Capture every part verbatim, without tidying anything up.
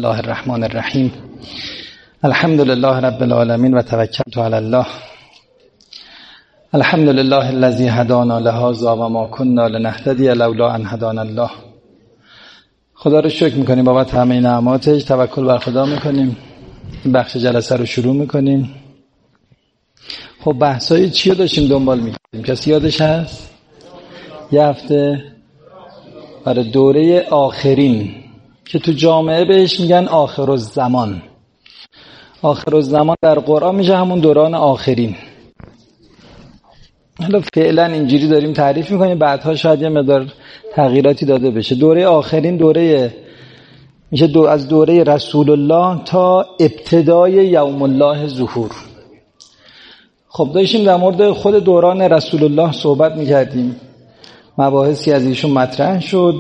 الله الرحمن الرحیم. الحمد لله رب العالمین و توکلت علی الله. الحمد لله الذی هدانا لهذا و ما كنا لنهتدی لولا ان هدانا الله. خدا رو شکر میکنیم بابت همه نعماتش، توکل بر خدا میکنیم. این بخش جلسه رو شروع میکنیم. خب بحثای چی رو داشتیم دنبال میکنیم؟ کسی یادش هست؟ یه هفته برای دوره آخرین که تو جامعه بهش میگن آخرالزمان. آخرالزمان در قرآن میشه همون دوران آخرین. حالا فعلا اینجوری داریم تعریف میکنیم، بعدها شاید یه مقدار تغییراتی داده بشه. دوره آخرین دوره میشه دو از دوره رسول الله تا ابتدای یوم الله ظهور. خب داشتیم در مورد خود دوران رسول الله صحبت میکردیم، مباحثی از ایشون مطرح شد.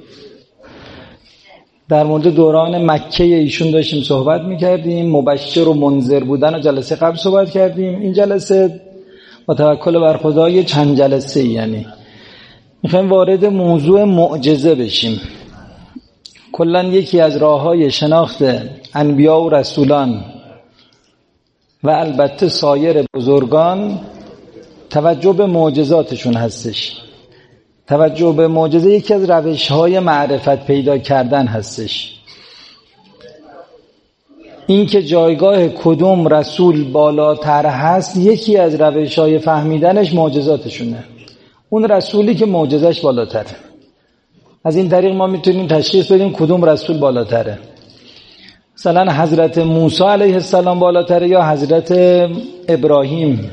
در مورد دوران مکه ایشون داشتیم صحبت میکردیم، مبشر و منذر بودن و جلسه قبل صحبت کردیم. این جلسه با توکل بر خدا یه چند جلسه، یعنی میخوایم وارد موضوع معجزه بشیم. کلا یکی از راههای شناخت انبیا و رسولان و البته سایر بزرگان توجه به معجزاتشون هستش. توجه به معجزه یکی از روش‌های معرفت پیدا کردن هستش. این که جایگاه کدوم رسول بالاتر هست یکی از روش‌های فهمیدنش معجزاتشونه. اون رسولی که معجزش بالاتره. از این طریق ما میتونیم تشخیص بدیم کدوم رسول بالاتره. مثلا حضرت موسی علیه السلام بالاتره یا حضرت ابراهیم.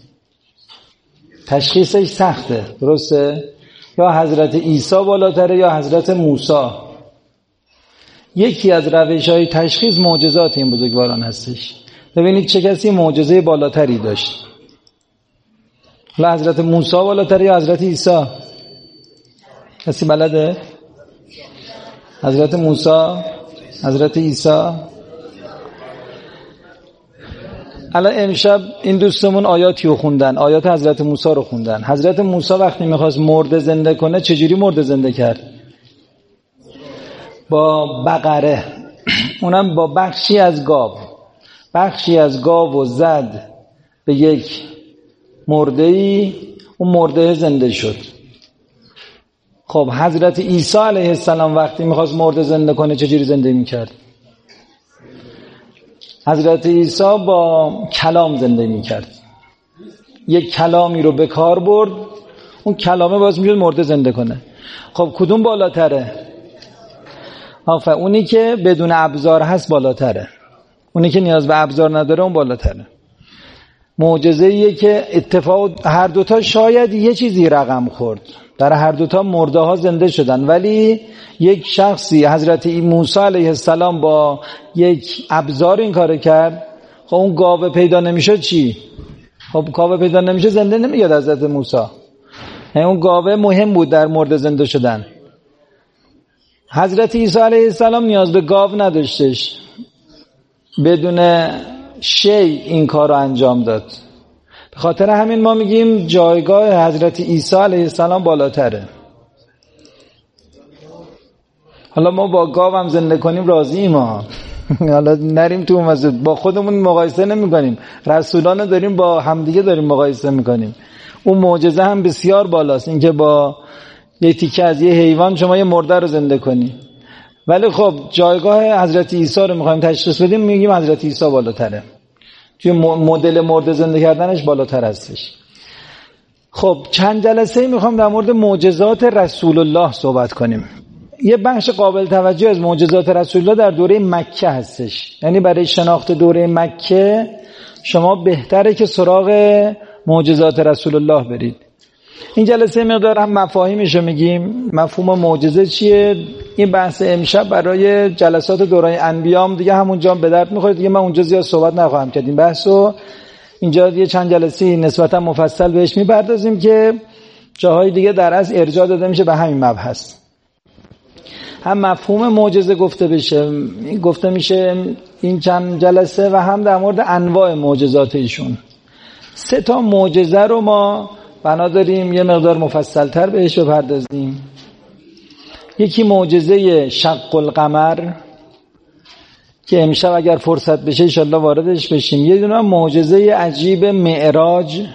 تشخیصش سخته، درسته؟ یا حضرت عیسی بالاتره یا حضرت موسی. یکی از روش‌های تشخیص معجزات این بزرگواران هستش. ببینید چه کسی معجزه بالاتری داشت. حالا حضرت موسی بالاتره یا حضرت عیسی؟ کسی بلده؟ حضرت موسی، حضرت عیسی. الان امشب این دوستمون آیاتی رو خوندن، آیات حضرت موسی رو خوندن. حضرت موسی وقتی میخواست مرده زنده کنه چجوری مرده زنده کرد؟ با بقره، اونم با بخشی از گاو. بخشی از گاو و زد به یک مرده‌ای، اون مرده زنده شد. خب حضرت عیسی علیه السلام وقتی میخواست مرده زنده کنه چجوری زنده میکرد؟ حضرت عیسی با کلام زنده میکرد. یک کلامی رو به کار برد، اون کلامه باز میشد مرده زنده کنه. خب کدوم بالاتره؟ آفرین، اونی که بدون ابزار هست بالاتره. اونی که نیاز به ابزار نداره اون بالاتره. معجزه ایه که اتفاق هر دوتا شاید یه چیزی رقم خورد، در هر دوتا مرده ها زنده شدن، ولی یک شخصی حضرت موسی علیه السلام با یک ابزار این کار کرد. خب اون گاوه پیدا نمیشد چی؟ خب گاوه پیدا نمیشه زنده نمیاد حضرت موسی. یعنی اون گاوه مهم بود در مرده زنده شدن. حضرت عیسی علیه السلام نیاز به گاو نداشتش، بدون شی این کار رو انجام داد. به خاطر همین ما میگیم جایگاه حضرت عیسی علیه السلام بالاتره. حالا ما با گاو هم زنده کنیم راضییم ها. حالا نریم تو مسجد با خودمون مقایسه نمی کنیم، رسولان داریم با همدیگه داریم مقایسه میکنیم. اون معجزه هم بسیار بالاست، اینکه با یه تیکه از یه حیوان شما یه مرده رو زنده کنی. ولی خب جایگاه حضرت عیسی رو میخوایم تشخیص بدیم، میگیم حضرت عیسی بالاتره، توی مدل مرده زنده کردنش بالاتر هستش. خب چند جلسه میخوام در مورد معجزات رسول الله صحبت کنیم. یه بخش قابل توجه از معجزات رسول الله در دوره مکه هستش. یعنی برای شناخت دوره مکه شما بهتره که سراغ معجزات رسول الله برید. این جلسه مقدار هم مفاهیمشو میگیم، مفهوم معجزه چیه. این بحث امشب برای جلسات دوران انبیام دیگه همونجا به درد میخوره، دیگه من اونجا زیاد صحبت نخواهم کرد. این بحثو اینجا یه چند جلسه نسبتا مفصل بهش میپردازیم که جاهای دیگه در از ارجاع داده میشه به همین مبحث. هم مفهوم معجزه گفته بشه، گفته میشه این چند جلسه، و هم در مورد انواع معجزات ایشون. سه تا معجزه رو ما بنا داریم یه مقدار مفصل تر بهش بپردازیم. یکی معجزه شق القمر، که امشب اگر فرصت بشه انشالله واردش بشیم. یه دونه معجزه عجیب معراج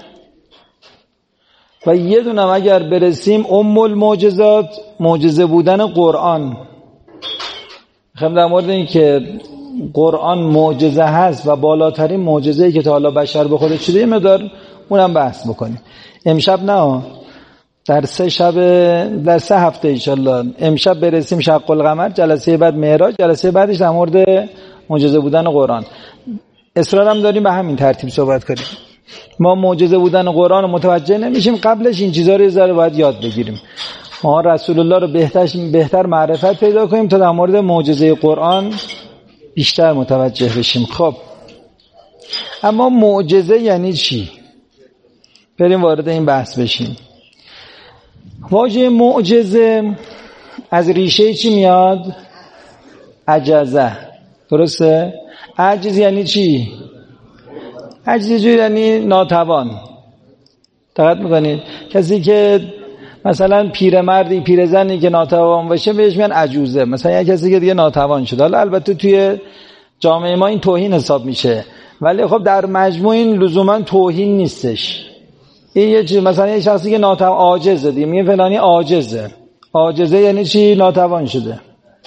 و یه دونه اگر برسیم ام المعجزات، معجزه بودن قرآن. میخوام در مورد این که قرآن معجزه هست و بالاترین معجزه‌ای که تا حالا بشر به خودش شده یه مقدار اونم بحث بکنیم. امشب نه، در سه شب، در سه هفته انشالله. امشب برسیم شق القمر، جلسه بعد معراج، جلسه بعدش در مورد معجزه بودن قرآن. اصرارم داریم به همین ترتیب صحبت کنیم. ما معجزه بودن قرآن رو متوجه نمیشیم، قبلش این چیزا رو یه ذره باید یاد بگیریم. ما رسول الله رو بهتر بهتر معرفت پیدا کنیم تا در مورد معجزه قرآن بیشتر متوجه بشیم. خب اما معجزه یعنی چی؟ بریم وارد این بحث بشیم. واژه معجزه از ریشه چی میاد؟ عجزه. درسته؟ عجز یعنی چی؟ عجز یعنی ناتوان. دقت میکنید؟ کسی که مثلا پیرمردی پیرزنی که ناتوان باشه بهش میگن عجوزه. مثلا یه کسی که دیگه ناتوان شده. حالا البته توی جامعه ما این توهین حساب میشه، ولی خب در مجموع این لزوما توهین نیستش. این یه چیز، مثلا یه شخصی که ناتوان عاجزه دیگه میگه فلانی عاجزه. عاجزه یعنی چی؟ ناتوان شده.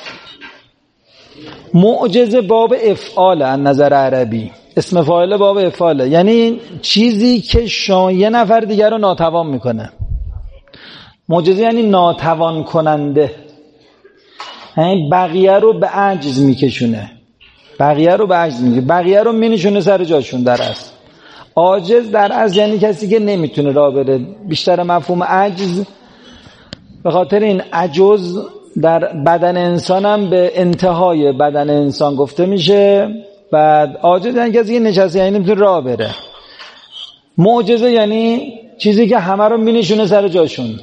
معجزه باب افعال از نظر عربی، اسم فاعل باب افعاله، یعنی چیزی که شما یه نفر دیگر رو ناتوان میکنه. معجزه یعنی ناتوان کننده، یعنی بقیه رو به عجز میکشونه، بقیه رو به عجز میکشونه، بقیه رو مینشونه سر جاشون. در اصل عاجز در اصل یعنی کسی که نمیتونه راه بره. بیشتر مفهوم عجز به خاطر این عجز در بدن انسان هم به انتهای بدن انسان گفته میشه. بعد عاجز یعنی کسی که نشسته یعنی نمیتونه راه بره. معجزه یعنی چیزی که همه رو مینشونه سر جاشون،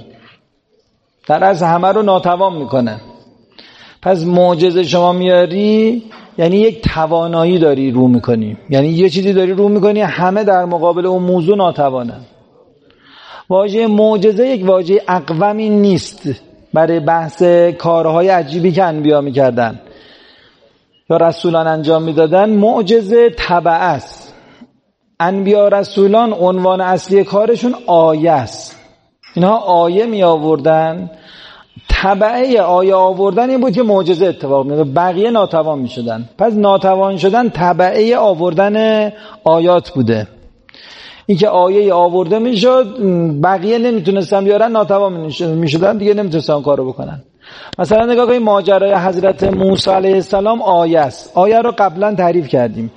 در اصل همه رو ناتوان میکنه. پس معجزه شما میاری یعنی یک توانایی داری رو میکنی، یعنی یه چیزی داری رو میکنی همه در مقابل اون موضوع ناتوانن. واژه معجزه یک واژه اقومی نیست برای بحث کارهای عجیبی که انبیا میکردن یا رسولان انجام میدادن. معجزه تبع است. انبیا رسولان عنوان اصلی کارشون آیه است. اینها آیه می آوردن، تبعه آیه آوردن این بود که معجزه اتفاق می افتاد، بقیه ناتوان می شدن. پس ناتوان شدن تبعه آوردن آیات بوده. این که آیه آورده می شد، بقیه نمیتونستن بیارن، ناتوان می شدن، دیگه نمیتونستن کارو بکنن. مثلا نگاه کنید ماجرای حضرت موسی علیه السلام آیه است. آیه رو قبلا تعریف کردیم،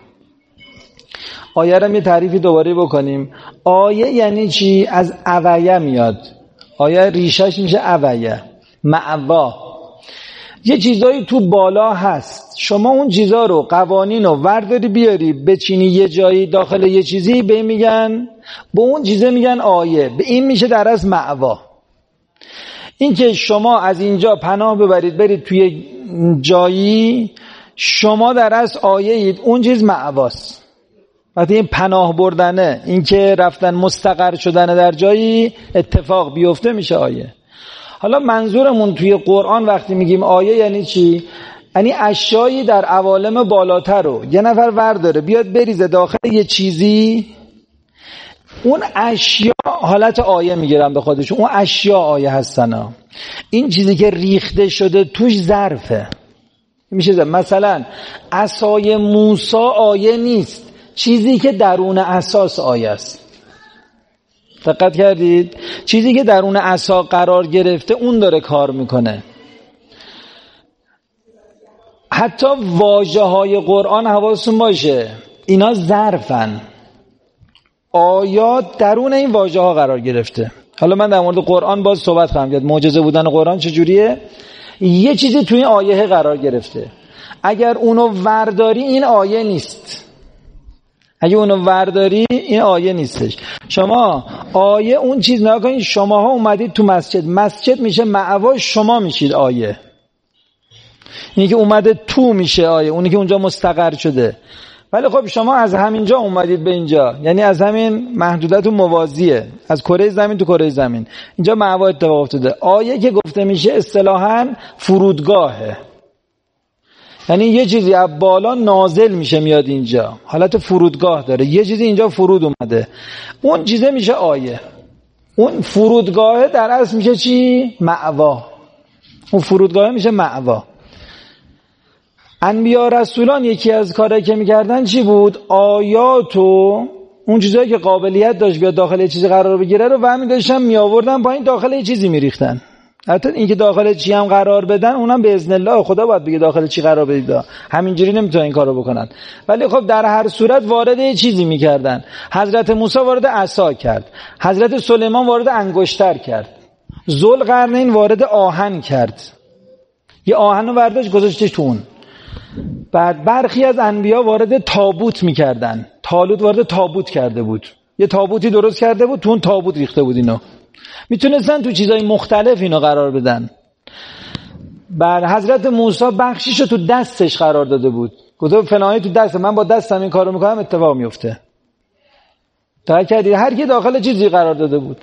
آیه رو یه تعریفی دوباره بکنیم. آیه یعنی چی؟ از اویه میاد. آیه ریشش میشه اویه، معوا. یه چیزایی تو بالا هست، شما اون چیزا رو، قوانین رو ورداری بیاری بچینی یه جایی داخل یه چیزی، به این میگن، به اون چیزه میگن آیه. به این میشه در از معوا. این که شما از اینجا پناه ببرید برید توی جایی، شما در از آیه اید، اون چیز معواست. وقتی این پناه بردنه، این که رفتن مستقر شدن در جایی اتفاق بیفته، میشه آیه. حالا منظورمون توی قرآن وقتی میگیم آیه یعنی چی؟ یعنی اشیایی در عوالم بالاتر رو یه نفر ورداره بیاد بریزه داخل یه چیزی، اون اشیا حالت آیه میگیرن به خودشون، اون اشیا آیه هستن ها. این چیزی که ریخته شده توش ظرفه. میشه مثلا عصای موسی آیه نیست، چیزی که درون اساس آیه است. دقت کردید؟ چیزی که درون عصا قرار گرفته اون داره کار میکنه. حتی واژه های قرآن حواستون باشه اینا ظرفن، آیات درون این واژه ها قرار گرفته. حالا من در مورد قرآن باز صحبت خواهم کرد. معجزه بودن قرآن چجوریه؟ یه چیزی توی این آیه قرار گرفته، اگر اونو ورداری این آیه نیست. اگه اونو ورداری این آیه نیستش. شما آیه اون چیز نکنید، شماها اومدید تو مسجد، مسجد میشه معوا، شما میشید آیه. اینی که اومده تو میشه آیه، اونی که اونجا مستقر شده. ولی خب شما از همینجا اومدید به اینجا، یعنی از همین محدودیت موازیه، از کره زمین تو کره زمین، اینجا معوا اتفاق افتاده. آیه که گفته میشه اصطلاحاً فرودگاهه، یعنی یه چیزی از بالا نازل میشه میاد اینجا، حالت فرودگاه داره، یه چیزی اینجا فرود اومده، اون چیزه میشه آیه. اون فرودگاه در اصل میشه چی؟ مأوا. اون فرودگاه میشه مأوا. انبیا رسولان یکی از کارهایی که میکردن چی بود؟ آیات و اون چیزایی که قابلیت داشت بیاد داخل یه چیزی قرار بگیره رو برمی داشتن می آوردن پایین، داخل یه چیزی میریختن. حتی اینکه داخل چی هم قرار بدن اونم به اذن الله خدا باید بگه داخل چی قرار بدید، همینجوری نمیتونن این کارو بکنن. ولی خب در هر صورت وارد یه چیزی میکردن. حضرت موسی وارد عصا کرد، حضرت سلیمان وارد انگشتر کرد، ذوالقرنین وارد آهن کرد، یه آهن رو برداشت گذاشتش تو اون. بعد برخی از انبیا وارد تابوت میکردن، طالوت وارد تابوت کرده بود، یه تابوتی درست کرده بود، تو اون تابوت ریخته بود اینو. میتونستن تو چیزای مختلف اینو قرار بدن. بعد حضرت موسی بخشیشو تو دستش قرار داده بود، گفت فلانی تو دست من با دستم این کارو میکنم اتفاق میفته. تا کردی هر کی داخل چیزی قرار داده بود.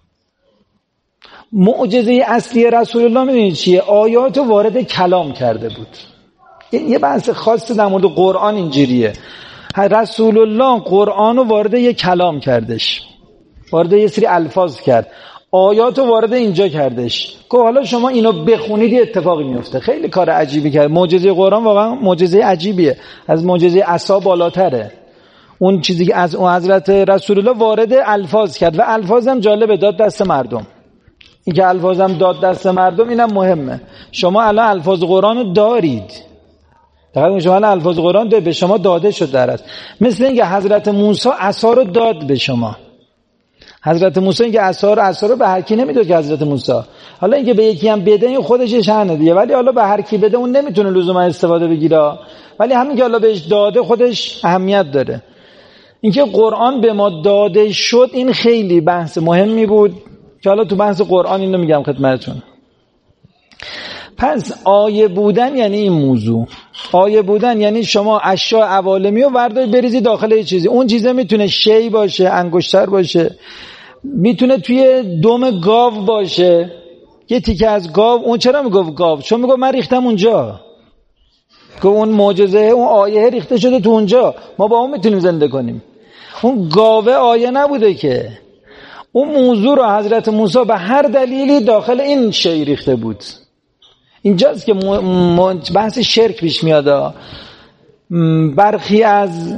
معجزه اصلی رسول الله میدونید چیه؟ آیاتو وارد کلام کرده بود. این یه بحث خاصی در مورد قرآن اینجوریه. رسول الله قرآنو وارد یه کلام کردش، وارد یه سری الفاظ کرد، آیاتو وارد اینجا کردش که حالا شما اینو بخونید یه اتفاقی میفته. خیلی کار عجیبی کرد. معجزه قرآن واقعا معجزه عجیبیه، از معجزه عصا بالاتره. اون چیزی که از اون حضرت رسول الله وارد الفاظ کرد و الفاظم جالبه داد دست مردم. این که الفاظم داد دست مردم اینم مهمه. شما الان الفاظ قرآنو دارید، دقیقا شما الان الفاظ قرآن به شما داده شد در است. مثل اینکه حضرت موسی عصا رو داد به شما. حضرت موسی اینکه عصا رو عصا رو به هر کی نمیداد که حضرت موسی. حالا اینکه به یکی هم بده این خودش شأنه دیگه، ولی حالا به هر کی بده اون نمیتونه لزوما استفاده بگیره، ولی همین که حالا بهش داده خودش اهمیت داره. اینکه قرآن به ما داده شد این خیلی بحث مهمی بود که حالا تو بحث قرآن اینو میگم خدمتتون. پس آیه بودن یعنی این موضوع. آیه بودن یعنی شما اشیاء عوالمی رو ورداری بریزی داخل یه چیزی. اون چیزه میتونه شی باشه، انگشتر باشه، میتونه توی دم گاو باشه، یه تیکه از گاو. اون چرا میگفت گاو؟ چون میگفت من ریختم اونجا، که اون معجزه اون آیه ریخته شده تو اونجا، ما با اون میتونیم زنده کنیم. اون گاوه آیه نبوده که. اون موضوع رو حضرت موسی به هر دلیلی داخل این شی ریخته بود. اینجاست که بحث شرک پیش میاد. برخی از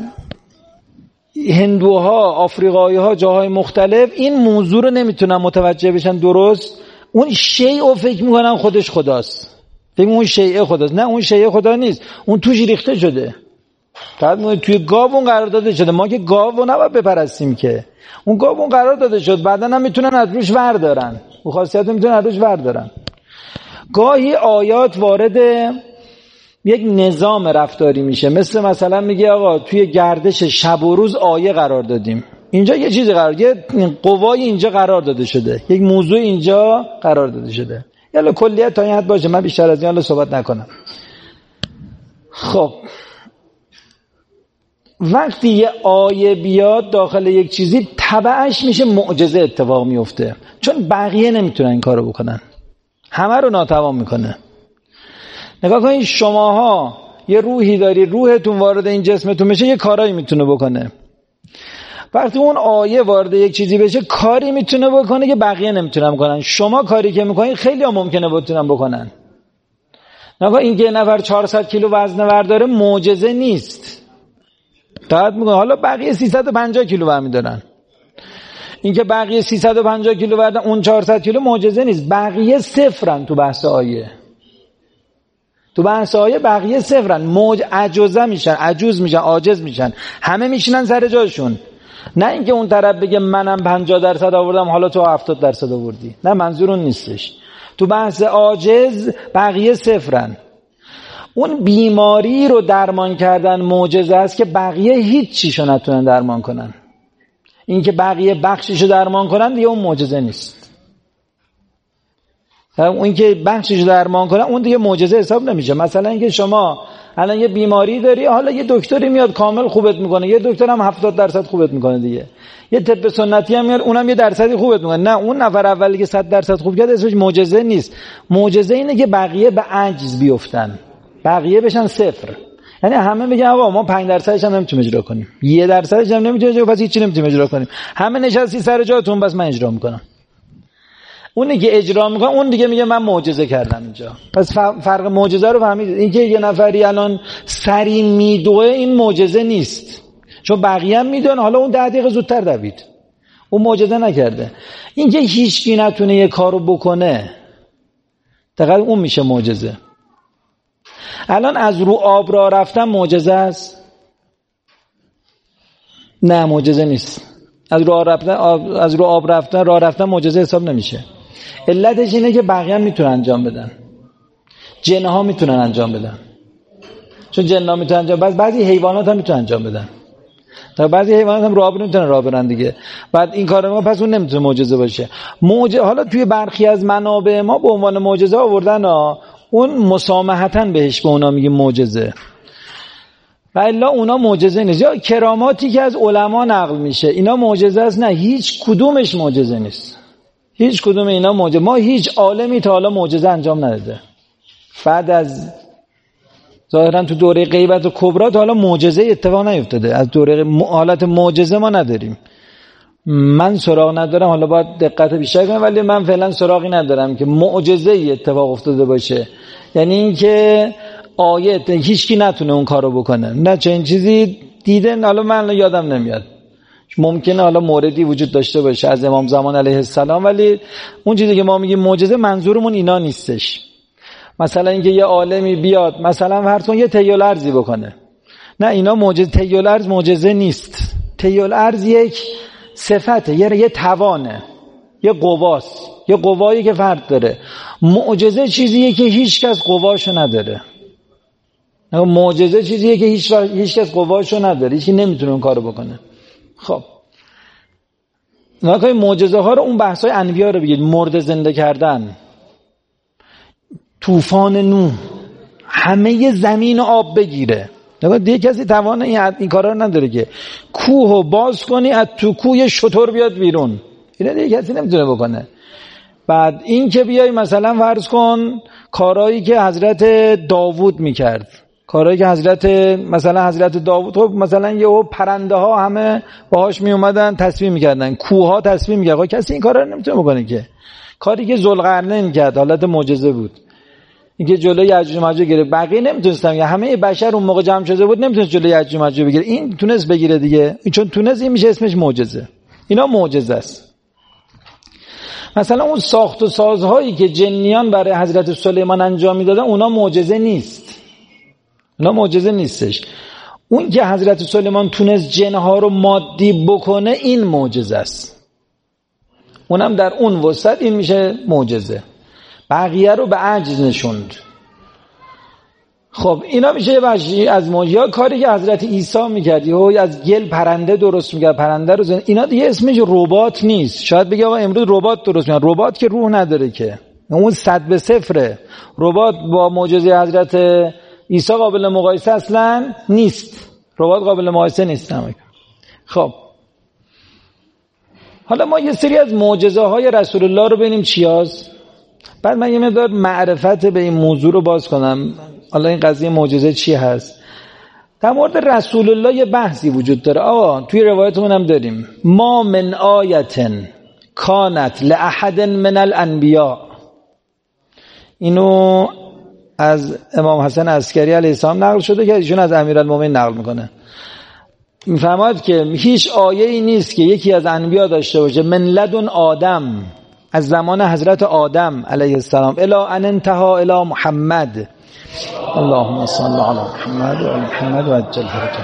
هندوها، آفریقایی ها، جاهای مختلف این موضوع رو نمیتونن متوجه بشن درست. اون شیء فکر میکنن خودش خداست، فکر اون شیء خداست. نه، اون شیء خدا نیست، اون توش ریخته شده. فقط توی گاو اون قرار داده شده. ما که گاو رو نباید بپرستیم که، اون گاو اون قرار داده شد، بعدا هم میتونن از روش وردارن، اون خاصیت رو میتونن از روش وردارن. گاهی آیات وارد یک نظام رفتاری میشه، مثل مثلا میگه آقا توی گردش شب و روز آیه قرار دادیم، اینجا یه چیزی قرار، یه قوای اینجا قرار داده شده، یک موضوع اینجا قرار داده شده. یالا کلیت تا این حد باشه، من بیشتر از این حالا صحبت نکنم. خب وقتی یه آیه بیاد داخل یک چیزی تبعش میشه معجزه اتفاق میفته، چون بقیه نمیتونن این کارو بکنن، همه رو ناتوان میکنه. نگاه کنید شماها یه روحی داری، روحتون وارد این جسمتون بشه یه کارایی میتونه بکنه. وقتی اون آیه وارد یک چیزی بشه کاری میتونه بکنه که بقیه نمیتونن بکنن. شما کاری که میکنید خیلی ها ممکنه بتونن بکنن. نگاه این که نفر چهارصد کیلو وزن برداره معجزه نیست، دقت میکنه. حالا بقیه سیصد و پنجاه کیلو برمیدارن. این که بقیه سیصد و پنجاه کیلو بردن اون چهارصد کیلو معجزه نیست. بقیه صفرن تو بحث آیه. تو بحث آیه بقیه صفرن، موج عجوزه میشن، عجوز میشن، عاجز میشن، همه میشینن سر جاشون. نه اینکه اون طرف بگه منم پنجاه درصد آوردم حالا تو هفتاد درصد آوردی، نه، منظور اون نیستش. تو بحث عاجز بقیه صفرن. اون بیماری رو درمان کردن معجزه است که بقیه هیچ چیشو نتونن درمان کنن. این که بقیه بخشیشو درمان کنن دیگه اون معجزه نیست. اون که بخشیشو درمان کنن اون دیگه معجزه حساب نمیشه. مثلا اینکه شما الان یه بیماری داری، حالا یه دکتری میاد کامل خوبت میکنه، یه دکتر هم هفتاد درصد خوبت میکنه دیگه، یه طب سنتی هم میاد اونم یه درصدی خوبت میکنه. نه، اون نفر اولی که صد درصد خوب کرد اسمش معجزه نیست. معجزه اینه که بقیه به عجز بیفتن. بقیه بشن صفر. یعنی همه میگن آقا ما پنج درصدش هم نمیتونیم اجرا کنیم، یک درصدش هم نمیتونیم اجرا، پس هیچ نمیتونیم اجرا کنیم. همه نشستی سر جاتون، بس من اجرا میکنم. اونی که اجرا میکنه اون دیگه میگه من معجزه کردم اینجا. پس فرق معجزه رو فهمید. این که یه نفری الان سری میدوه این معجزه نیست، چون بقیه هم میدونن. حالا اون ده دقیقه زودتر دوید، اون معجزه نکرده. این که هیچ کی نتونه یه کارو بکنه دقیقاً اون میشه معجزه. الان از رو آب راه رفتن معجزه است؟ نه معجزه نیست. از رو آب رفتن آب، از رو آب رفتن راه رفتن معجزه حساب نمیشه. علتش اینه که بقیه هم میتونن انجام بدن، جنها میتونن انجام بدن، چون جنها میتونن انجام بدن. بعضی حیوانات هم میتونن انجام بدن، تا بعضی حیوانات هم راه نمیتونن راه برن دیگه. بعد این کار ما پس اون نمیتونه معجزه باشه. معجزه حالا توی برخی از منابع ما به عنوان معجزه آوردن ها، اون مسامحتاً بهش به اونا میگه معجزه، و الا اونا معجزه نیست. یا کراماتی که از علما نقل میشه اینا معجزه است؟ نه، هیچ کدومش معجزه نیست. هیچ کدوم اینا معجزه. ما هیچ عالمی تا حالا معجزه انجام نداده. بعد از ظاهرا تو دوره غیبت و کبرا تا حالا معجزه اتفاق نیفتاده. از دوره حالت معجزه ما نداریم. من سراغ ندارم، حالا باید دقت بیشتر کنم، ولی من فعلا سراغی ندارم که معجزه اتفاق افتاده باشه. یعنی این که آیت هیچ کی نتونه اون کارو بکنه، نه چنین چیزی دیدن. حالا من یادم نمیاد، ممکنه حالا موردی وجود داشته باشه از امام زمان علیه السلام، ولی اون چیزی که ما میگیم معجزه منظورمون اینا نیستش. مثلا اینکه یه عالمی بیاد مثلا فرض کن یه طی‌ال ارضی بکنه، نه اینا معجزه. طی‌ال ارض معجزه نیست. طی‌ال ارض یک صفته، یه یه توانه، یه قواست، یه قوایی که فرد داره. معجزه چیزیه که هیچ کس قواشو نداره. معجزه چیزیه که هیچ هیچ کس قواشو نداره، هیچی نمیتونه اون کارو بکنه. خب نکنید معجزه ها رو، اون بحث های انبیا رو بگید، مرده زنده کردن، طوفان نوح، همه زمین آب بگیره. نگاه دیگه کسی توان این, این کارا رو نداره که کوهو باز کنی از تو کوه شتر بیاد بیرون، اینا دیگه کسی نمیتونه بکنه. بعد این که بیای مثلا فرض کن کارهایی که حضرت داوود میکرد، کارهایی که حضرت مثلا حضرت داوود، خب مثلا یهو پرنده ها همه باهاش می اومدن تصویر میکردن، کوه ها تصویر میکردن، کسی این کارا رو نمیتونه بکنه که. کاری که ذوالقرنین کرد حالت معجزه بود، اینکه جلوی یأجوج و مأجوج گرفت. بقیه نمیتونستن، یا همه بشر اون موقع جمع شده بود نمیتونست جلوی یأجوج و مأجوج بگیره، این تونست بگیره دیگه. این چون تونست این میشه اسمش معجزه. اینا معجزه است. مثلا اون ساخت و سازهایی که جنیان برای حضرت سلیمان انجام میدادن اونا معجزه نیست، اونا معجزه نیستش. اون که حضرت سلیمان تونست جنها رو مادی بکنه این معجزه است، اونم در اون وسط این میشه معجزه. بقیه رو به عجز نشوند. خب اینا میشه یه بخشی از معجزه. کاری که حضرت عیسی میکرد، یا از گل پرنده درست میکرد، پرنده رو زن... اینا دیگه اسمش ربات نیست. شاید بگه آقا امروز ربات درست میکرد، ربات که روح نداره که، اون صد به صفره. ربات با معجزه حضرت عیسی قابل مقایسه اصلا نیست، ربات قابل مقایسه نیست. خب حالا ما یه سری از معجزه های رسول الله رو ببینیم چیاست، بعد من یه مقدار معرفت به این موضوع رو باز کنم. حالا این قضیه معجزه چی هست؟ در مورد رسول الله یه بحثی وجود داره. آقا توی روایتمون هم داریم ما من آیتن کانت لأحد من الانبیاء. اینو از امام حسن عسکری علیه السلام نقل شده که ایشون از امیرالمومنین نقل میکنه. میفرماید که هیچ آیه‌ای نیست که یکی از انبیا داشته باشه من لدن آدم، از زمان حضرت آدم علیه السلام الی ان انتهى الی محمد، اللهم صل علی محمد و علی محمد و عجل فرجه.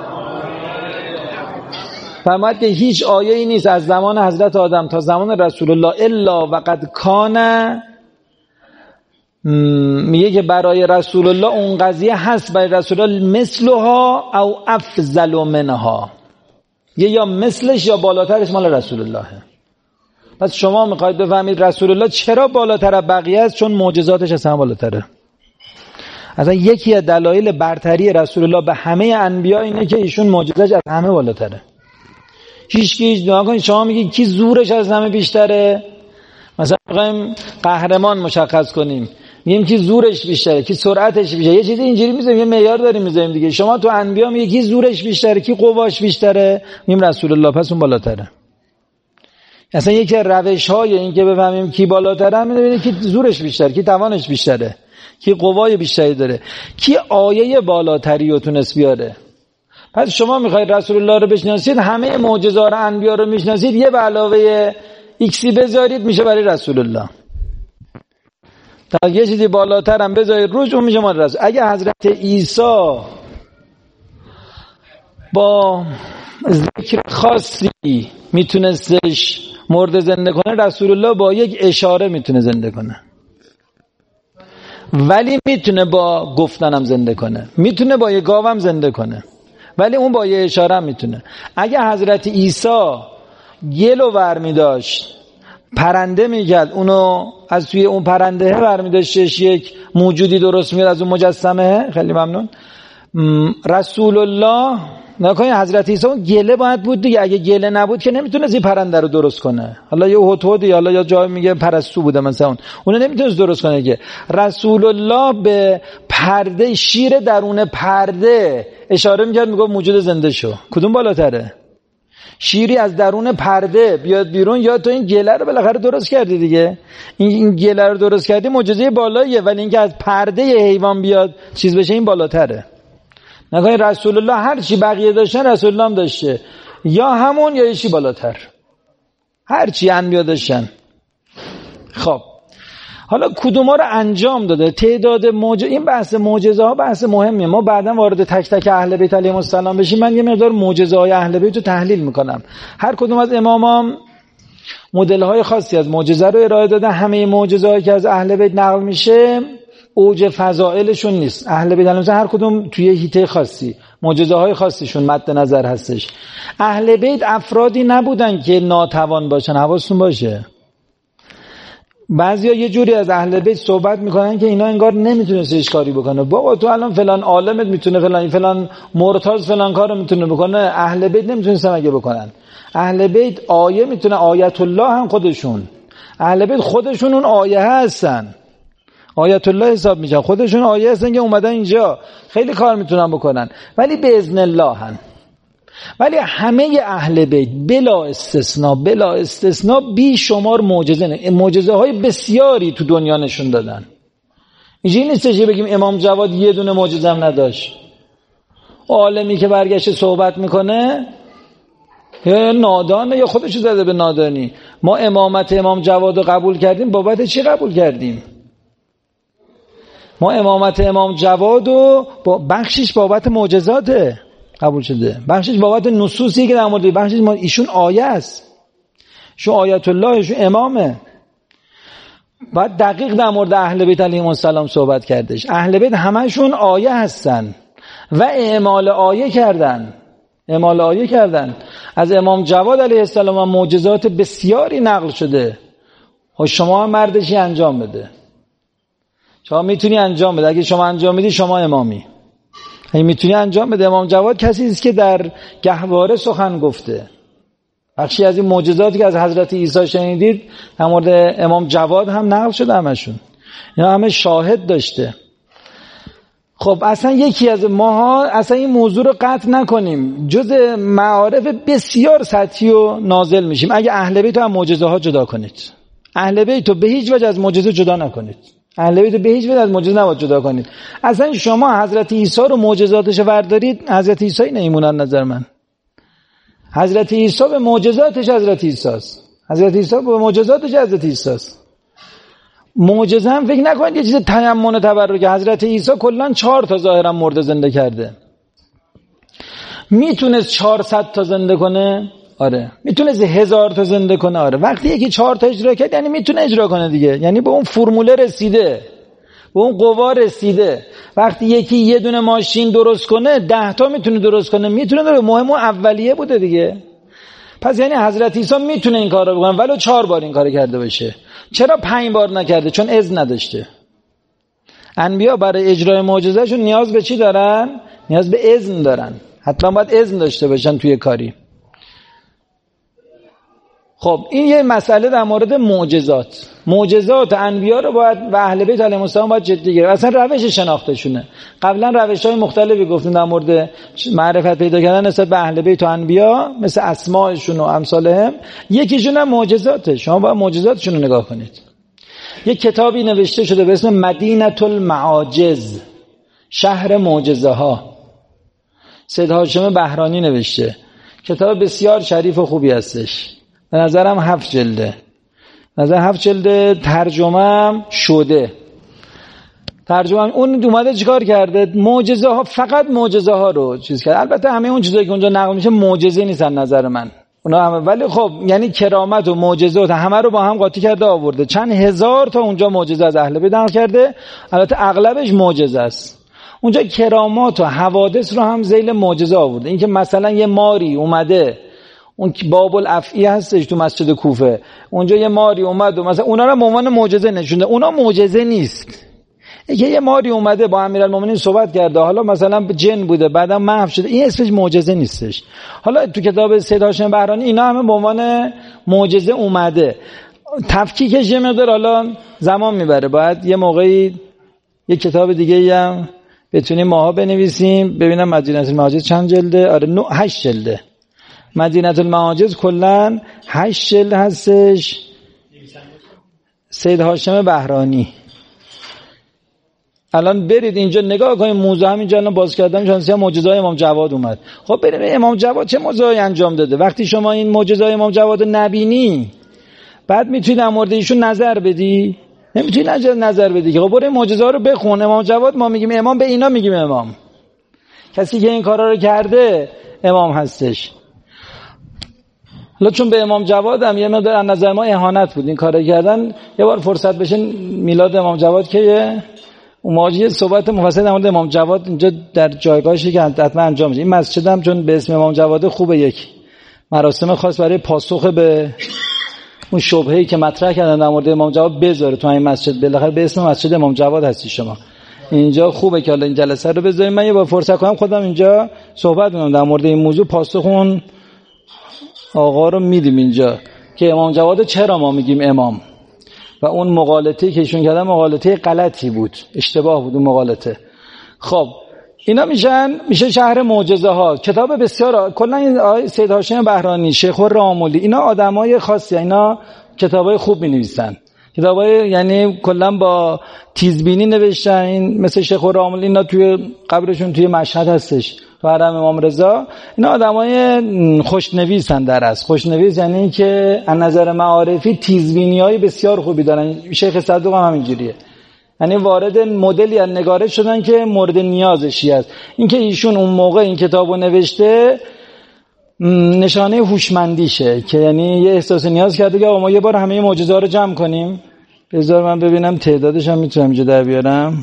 فرماید که هیچ آیه‌ای نیست از زمان حضرت آدم تا زمان رسول الله الا وقد کان، میگه که برای رسول الله اون قضیه هست برای رسول الله مثلها او افضل منها، یه یا مثلش یا بالاترش مال رسول الله. پس شما میخواید بفهمید رسول الله چرا بالاتر از بقیه است؟ چون معجزاتش اصلا بالاتره. اصلا یکی از دلایل برتری رسول الله به همه انبیا اینه که ایشون معجزش از همه بالاتره. هیچ کی دعا کنید شما میگید کی زورش از همه بیشتره، مثلا میخوایم قهرمان مشخص کنیم، میگیم که زورش بیشتره، که سرعتش بیشتره، یه چیزی اینجوری میذاریم، یه معیار داریم میذاریم دیگه. شما تو انبیا میگی کی زورش بیشتره، کی قواش بیشتره، میگیم رسول الله، پس اون بالاتره. اصلا یکی از روش‌های این که بفهمیم کی بالاتره همینه، ببینید کی زورش بیشتره، کی توانش بیشتره، کی قوای بیشتری داره، کی آیه بالاتری رو تونست بیاره. پس شما میخواید رسول الله رو بشناسید، همه معجزات انبیا رو میشناسید، یه به علاوه ایکسی بذارید میشه برای رسول الله. تا یه چیزی بالاتر هم بذارید روش، اون میشه مال رسول. اگه حضرت عیسی با ذکر خاصی میتونستش مرده زنده کنه، رسول الله با یک اشاره میتونه زنده کنه. ولی میتونه با گفتنم زنده کنه، میتونه با یه گاوم زنده کنه، ولی اون با یه اشاره هم میتونه. اگه حضرت عیسی گلو برمی داشت پرنده میکرد، اونو از توی اون پرنده برمی داشتش یک موجودی درست میاد از اون مجسمه، خیلی ممنون. رسول الله نکنه حضرت عیسی اون گله باید بود دیگه، اگه گله نبود که نمیتونست این پرنده رو درست کنه. حالا یه هتهودی، حالا یا جای میگه پرستو بوده مثلا، اون اونو نمیتونست درست کنه که. رسول الله به پرده، شیر درون پرده اشاره میکرد، میگه موجود زنده شو. کدوم بالاتره؟ شیری از درون پرده بیاد بیرون یا تو این گله رو بالاخره درست کردی دیگه؟ این این گله رو درست کردی معجزه بالاییه، ولی اینکه از پرده حیوان بیاد چیز بشه این بالاتره. نکنید رسول الله هر چی بقیه داشتن رسول الله هم داشته، یا همون یا یه چی بالاتر، هر چی انبیا داشتن. خب حالا کدوما رو انجام داده، تعداد معجزه، این بحث معجزه ها بحث مهمیه. ما بعداً وارد تک تک اهل بیت علیهم السلام بشیم، من یه مقدار معجزه های اهل بیت رو تحلیل میکنم. هر کدوم از امامان مدل های خاصی از معجزه رو ارائه دادن. همه معجزه هایی که از اهل بیت نقل میشه اوج فضائلشون نیست. اهل بیت علیهم هر کدوم توی حیطه خاصی معجزه های خاصیشون مد نظر هستش. اهل بیت افرادی نبودن که ناتوان باشن، حواستون باشه. بعضیا یه جوری از اهل بیت صحبت میکنن که اینا انگار نمیتونه هیچ کاری بکنه. بابا تو الان فلان عالمت میتونه فلان فلان مرتضی فلان کارو میتونه بکنه، اهل بیت نمیتونن اگه بکنن. اهل بیت آیه میتونه، آیت الله هم خودشون، اهل بیت خودشون اون آیه هستن، آیت الله حساب میشن، خودشون آیه هستن که اومدن اینجا، خیلی کار میتونن بکنن، ولی به اذن الله هن. ولی همه اهل بیت بلا استثناء بلا استثناء بی شمار معجزه معجزه های بسیاری تو دنیا نشون دادن. اینجوری نیستش که بگیم امام جواد یه دونه معجزه هم نداشت. عالمی که برگشت صحبت میکنه یا نادانه یا خودشو زده به نادانی. ما امامت امام جواد رو قبول کردیم، بابت چی قبول کردیم؟ ما امامت امام جواد رو با بخشش بابت معجزاته قبول شده، بخشش بابت نصوصی که در مورد بخشش ما ایشون آیه است، ایشون آیت الله، ایشون امامه. باید دقیق در مورد اهل بیت علیهم السلام صحبت کردش. اهل بیت همشون آیه هستن و اعمال آیه کردن، اعمال آیه کردن. از امام جواد علیه السلام معجزات بسیاری نقل شده. خب شما هم مردشی انجام بده، شما میتونی انجام بده. اگه شما انجام بدی شما امامی. اگه میتونی انجام بده. امام جواد کسی است که در گهواره سخن گفته. بخشی از این معجزاتی که از حضرت عیسی شنیدید در مورد امام جواد هم نقل شده، همشون اینا همه شاهد داشته. خب اصلا یکی از ماها اصلا این موضوع رو قطع نکنیم، جز معارف بسیار سطحی و نازل میشیم. اگه اهل بیت هم معجزه ها جدا کنید، اهل بیت رو به هیچ وجه از معجزه جدا نکنید، اهل بیت رو به هیچ وجه از معجزه نباید جدا کنید. اصلا شما حضرت عیسی رو معجزاتش وردارید، حضرت عیسی نمیمونن. نظر من حضرت عیسی به معجزاتش حضرت عیسی است، حضرت عیسی به معجزاتش حضرت عیسی است. معجزه هم فکر نکنید یه چیز تیمم و تبرک. حضرت عیسی کلا چهار تا ظاهرا مرده زنده کرده. میتونست چهارصد تا زنده کنه؟ آره. میتونست هزار تا زنده کنه؟ آره. وقتی یکی چهار تا اجرا کرد یعنی میتونه اجرا کنه دیگه، یعنی به اون فرموله رسیده، به اون قوا رسیده. وقتی یکی یه دونه ماشین درست کنه ده تا میتونه درست کنه، میتونه داره. مهم اون اولیه بوده دیگه. پس یعنی حضرت عیسی میتونه این کارو بکنه ولو چهار بار این کارو کرده باشه. چرا پنج بار نکرده؟ چون اذن نداشته. انبیا برای اجرای معجزه‌شون نیاز به چی دارن؟ نیاز به اذن دارن. حتما باید اذن داشته باشن توی کاری. خب این یه مسئله در مورد معجزات. معجزات انبیا رو باید و اهل بیت علیهم السلام باید جدی گرفت. اصلا روش شناختشونه. قبلا روش‌های مختلفی گفتیم در مورد معرفت پیدا کردن نسبت به اهل بیت و انبیا، مثل اسماءشون و امثالهم. یکیشون هم معجزاته. شما باید معجزاتشون رو نگاه کنید. یک کتابی نوشته شده به اسم مدینه المعاجز، شهر معجزه ها. سید هاشم بهرانی نوشته. کتاب بسیار شریف و خوبی هستش. به نظرم هفت جلده. نظر هفت جلده. ترجمه هم شده. ترجمه هم اون اومده چیکار کرده؟ معجزه ها، فقط معجزه ها رو چیز کرد. البته همه اون چیزایی که اونجا نقل میشه معجزه نیستن نظر من. اونا همه، ولی خب یعنی کرامت و معجزات همه رو با هم قاطی کرده آورده. چند هزار تا اونجا معجزه از اهل بیت نقل کرده. البته اغلبش معجزه است. اونجا کرامات و حوادث رو هم ذیل معجزه آورده. اینکه مثلا یه ماری اومده، اون باب الافعی هستش تو مسجد کوفه، اونجا یه ماری اومد و مثلا اونا رو به عنوان معجزه نشونده. اونا معجزه نیست. اینکه یه ماری اومده با امیرالمومنین صحبت کرده، حالا مثلا جن بوده بعدا محو شده، این اسمش معجزه نیستش. حالا تو کتاب سید هاشم بهرانی اینا همه به عنوان معجزه اومده. تفکیکش یه مقدار حالا زمان میبره. باید یه موقعی یه کتاب دیگه هم بتونیم ماها بنویسیم. ببینم مدینه المعاجز چند جلده. آره نو هشت جلده. مدینه المعاجز کلن هشت جلد هستش. سید هاشم بهرانی. الان برید اینجا نگاه کنید، موزه همینجا الان باز کردم، شانسی معجزه‌های امام جواد اومد. خب برید امام جواد چه معجزه‌ای انجام داده. وقتی شما این معجزه‌های امام جواد رو نبینی، بعد میتونی در مورد ایشون نظر بدی؟ نمیتونی نظر بدی. خب برید معجزه‌ها رو بخون. امام جواد ما میگیم امام، به اینا میگیم امام. کسی که این کارا رو کرده امام هستش. حالا چون به امام جواد هم یه مقدار از نظر ما اهانت بود این کارا کردن، یه بار فرصت بشه میلاد امام جواد که اون موقع صحبت مفصل در مورد امام جواد اینجا در جایگاهش که حتما انجام میشه. این مسجد هم چون به اسم امام جواد خوبه، یک مراسم خاص برای پاسخ به اون شبهه‌ای که مطرح کردن در مورد امام جواد بذاره تو این مسجد. بالاخره به اسم مسجد امام جواد هستی شما. اینجا خوبه که حالا این جلسه رو بذاریم. من یه بار فرصت کنم خودم اینجا صحبت کنم در مورد این موضوع، پاسخ اون آقا رو میدیم اینجا که امام جواد چرا ما میگیم امام و اون مقالطه‌ای که ایشون کردن مقالطه غلطی بود، اشتباه بود اون مقالطه. خب اینا میشن میشه شهر معجزه ها. کتاب بسیار کلا این سید هاشم بهرانی، شیخ الراملی، اینا آدمای خاصی، اینا کتابای خوب مینویسن. کتابای یعنی کلا با تیزبینی نوشتن. این مثل شیخ الراملی، اینا توی قبرشون توی مشهد هستش تو حرم امام رضا. اینا آدمای خوشنویسن. در اصل خوشنویس یعنی که از نظر معارفی تیزبینی‌های بسیار خوبی دارن. شیخ صدوق هم همینجوریه. یعنی وارد مدلی از نگارش شدن که مورد نیازشی است. اینکه ایشون اون موقع این کتابو نوشته نشانه هوشمندیشه که یعنی یه احساس نیاز کرده که ما یه بار همه معجزه‌ها رو جمع کنیم. بذار من ببینم تعدادش هم میتونم اینجا در بیارم.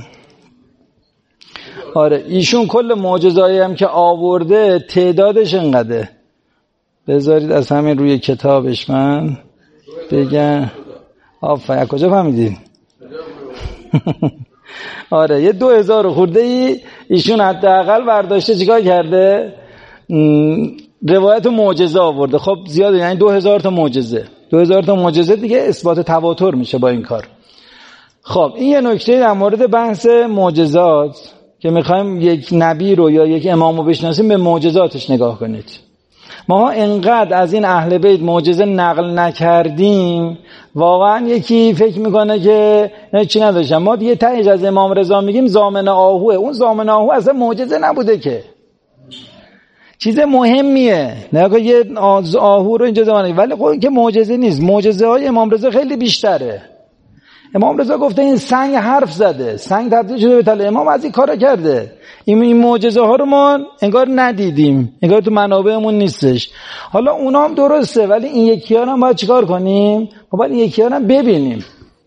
آره ایشون کل معجزه‌ای هم که آورده تعدادش انقدره. بذارید از همین روی کتابش من بگم. آفرین، کجا فهمیدین؟ آره یه دو هزار خورده ای ایشون حداقل برداشته. چیکار کرده؟ روایت معجزه آورده. خب زیاده، یعنی دو هزار تا معجزه. دو هزار تا معجزه دیگه اثبات تواتر میشه با این کار. خب این یه نکته در مورد بحث معجزات که میخوایم یک نبی رو یا یک امام رو بشناسیم، به معجزاتش نگاه کنید. ما انقدر از این اهل بیت معجزه نقل نکردیم، واقعا یکی فکر میکنه که نه چی نداشتم. ما دیگه تهش از امام رضا میگیم زامن آهوه. اون زامن آهو اصلا معجزه نبوده که، چیز مهمیه. نه که یه آهو رو اینجا زمانه، ولی خب که معجزه نیست. معجزه های امام رضا خیلی بیشتره. امام رضا گفته این سنگ حرف زده، سنگ تبدیل شده به طلا. امام از این کارا کرده. این این معجزه ها رو ما انگار ندیدیم، انگار تو منابعمون نیستش. حالا اونا هم درسته، ولی این یکی ها هم باید چیکار کنیم؟ خب باید این یکی ها هم ببینیم.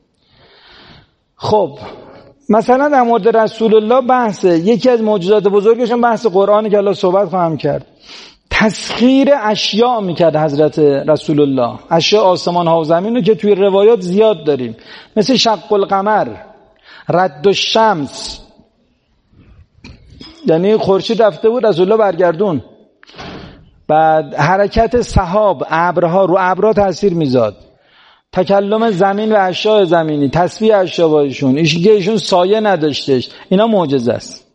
خب مثلا در مورد رسول الله بحث یکی از معجزات بزرگشون بحث قرآنی که الله صحبت خواهم کرد. تسخیر اشیاء میکرد حضرت رسول الله، اشیاء آسمان ها و زمین رو که توی روایات زیاد داریم، مثل شق القمر، رد الشمس، یعنی خورشید رفته بود رسول الله برگردون. بعد حرکت سحاب، ابرها رو ابرها تاثیر میذاد، تکلم زمین و اشیاء زمینی، تسبیح اشیاء با ایشون، ایشون سایه نداشتش، اینا معجزه است.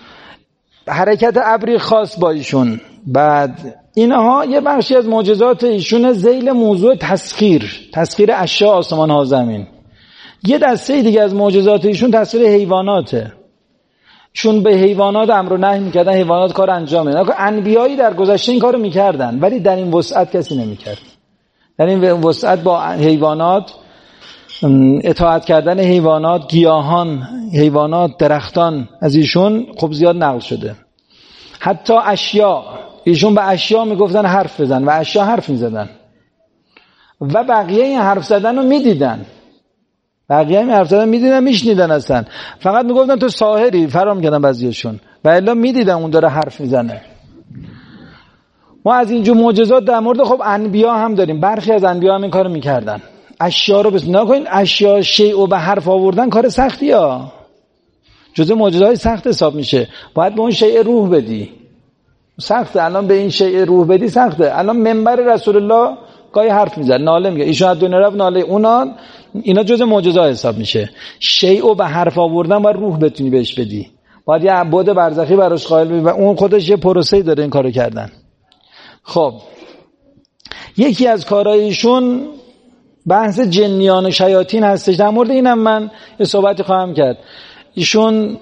حرکت ابری خاص با ایشون. بعد اینها یه بخشی از معجزات ایشون ذیل موضوع تسخیر، تسخیر اشیاء آسمان ها زمین. یه دسته دیگه از معجزات ایشون تسخیر حیواناته، چون به حیوانات امر و نهی میکردن، حیوانات کار انجام میدن. انبیایی در گذشته این کارو میکردن ولی در این وسعت کسی نمیکرد. در این وسعت با حیوانات، اطاعت کردن حیوانات، گیاهان، حیوانات، درختان از ایشون خب زیاد نقل شده. حتی اشیاء، ایشون به اشیاء میگفتن حرف بزن و اشیاء حرف میزدن و بقیه این حرف زدن رو میدیدن، بقیه این حرف زدن میدیدن، میشنیدن، اصلا فقط میگفتن تو ساحری، فرام کردن بعضیشون و الا میدیدن اون داره حرف میزنه. ما از اینجور معجزات در مورد خب انبیا هم داریم، برخی از انبیا هم این کارو میکردن. اشیاء رو بس نکنین، اشیاء شیء و به حرف آوردن کار سختیه ها، جزء معجزات سخت حساب میشه. باید به اون شیء روح بدی، سخته. الان به این شیء روح بدی سخته. الان منبر رسول الله گاهی حرف میزنه، ناله میگه، ایشون از دنیا رفت ناله، اونا اینا جزء معجزات حساب میشه. شیء و به حرف آوردن باید روح بتونی بهش بدی، باید یه عبود برزخی براش قائل بشی و اون خودش یه پروسه‌ای داره این کارو کردن. خب یکی از کارایشون بحث جنیان و شیاطین هستش. در مورد اینم من یه صحبتی خواهم کرد. ایشون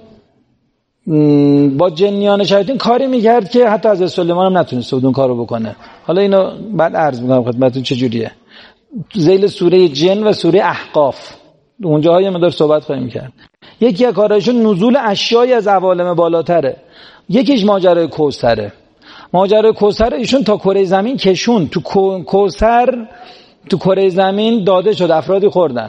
با جنیان و شیاطین کاری میکرد که حتی از سلیمان هم نتونست اون کارو بکنه. حالا اینو بعد عرض میکنم خدمتتون چجوریه. ذیل سوره جن و سوره احقاف اونجاها یه مقدار صحبت خواهیم کرد. یکی از کارایشون نزول اشیایی از عوالم بالاتره. یکیش ماجرای کوثره. ماجرای کوثر ایشون تا کره زمین کشون، تو کوثر تو کره زمین داده شد، افرادی خوردن.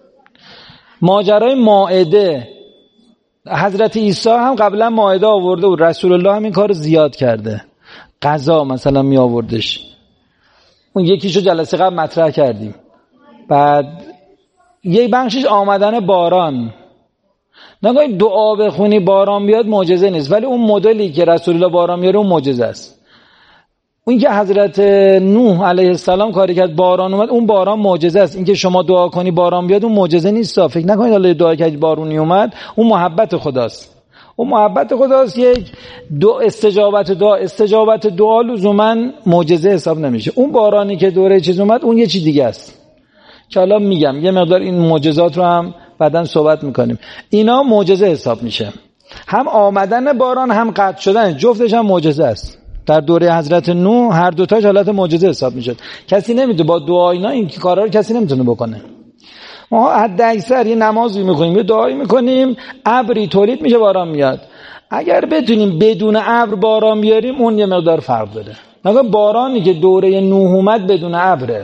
ماجرای مائده، حضرت عیسی هم قبلا مائده آورده و رسول الله هم این کار زیاد کرده، غذا مثلا می آوردش. اون یکیشو جلسه قبل مطرح کردیم. بعد یک بخشش آمدن باران. نگاه دعا بخونی باران بیاد معجزه نیست، ولی اون مدلی که رسول الله باران میاره اون معجزه است. اون که حضرت نوح علیه السلام کاری کرد باران اومد، اون باران معجزه است. این که شما دعا کنی باران بیاد اون معجزه نیست. فکر نکنید الله دعا کرد بارونی اومد، اون محبت خداست. اون محبت خداست. یک دو استجابت دعا، استجابت دعا لزوما معجزه حساب نمیشه. اون بارانی که دوره چیز اومد اون یه چیز دیگه است که حالا میگم یه مقدار این معجزات رو هم بعداً صحبت میکنیم. اینا معجزه حساب میشه. هم آمدن باران هم قطع شدن، جفتش هم معجزه است. در دوره حضرت نوح هر دو تاش حالت معجزه حساب میشد. کسی نمیتونه با دعا اینا این کارا رو کسی نمیتونه بکنه. ما حد اکثر یه نمازی میخونیم، یه دعایی میکنیم، ابری تولید میشه، باران میاد. اگر بتونیم بدون ابر باران بیاریم اون یه مقدار فرق داره. مثلا بارانی که دوره نوح اومد بدون ابره،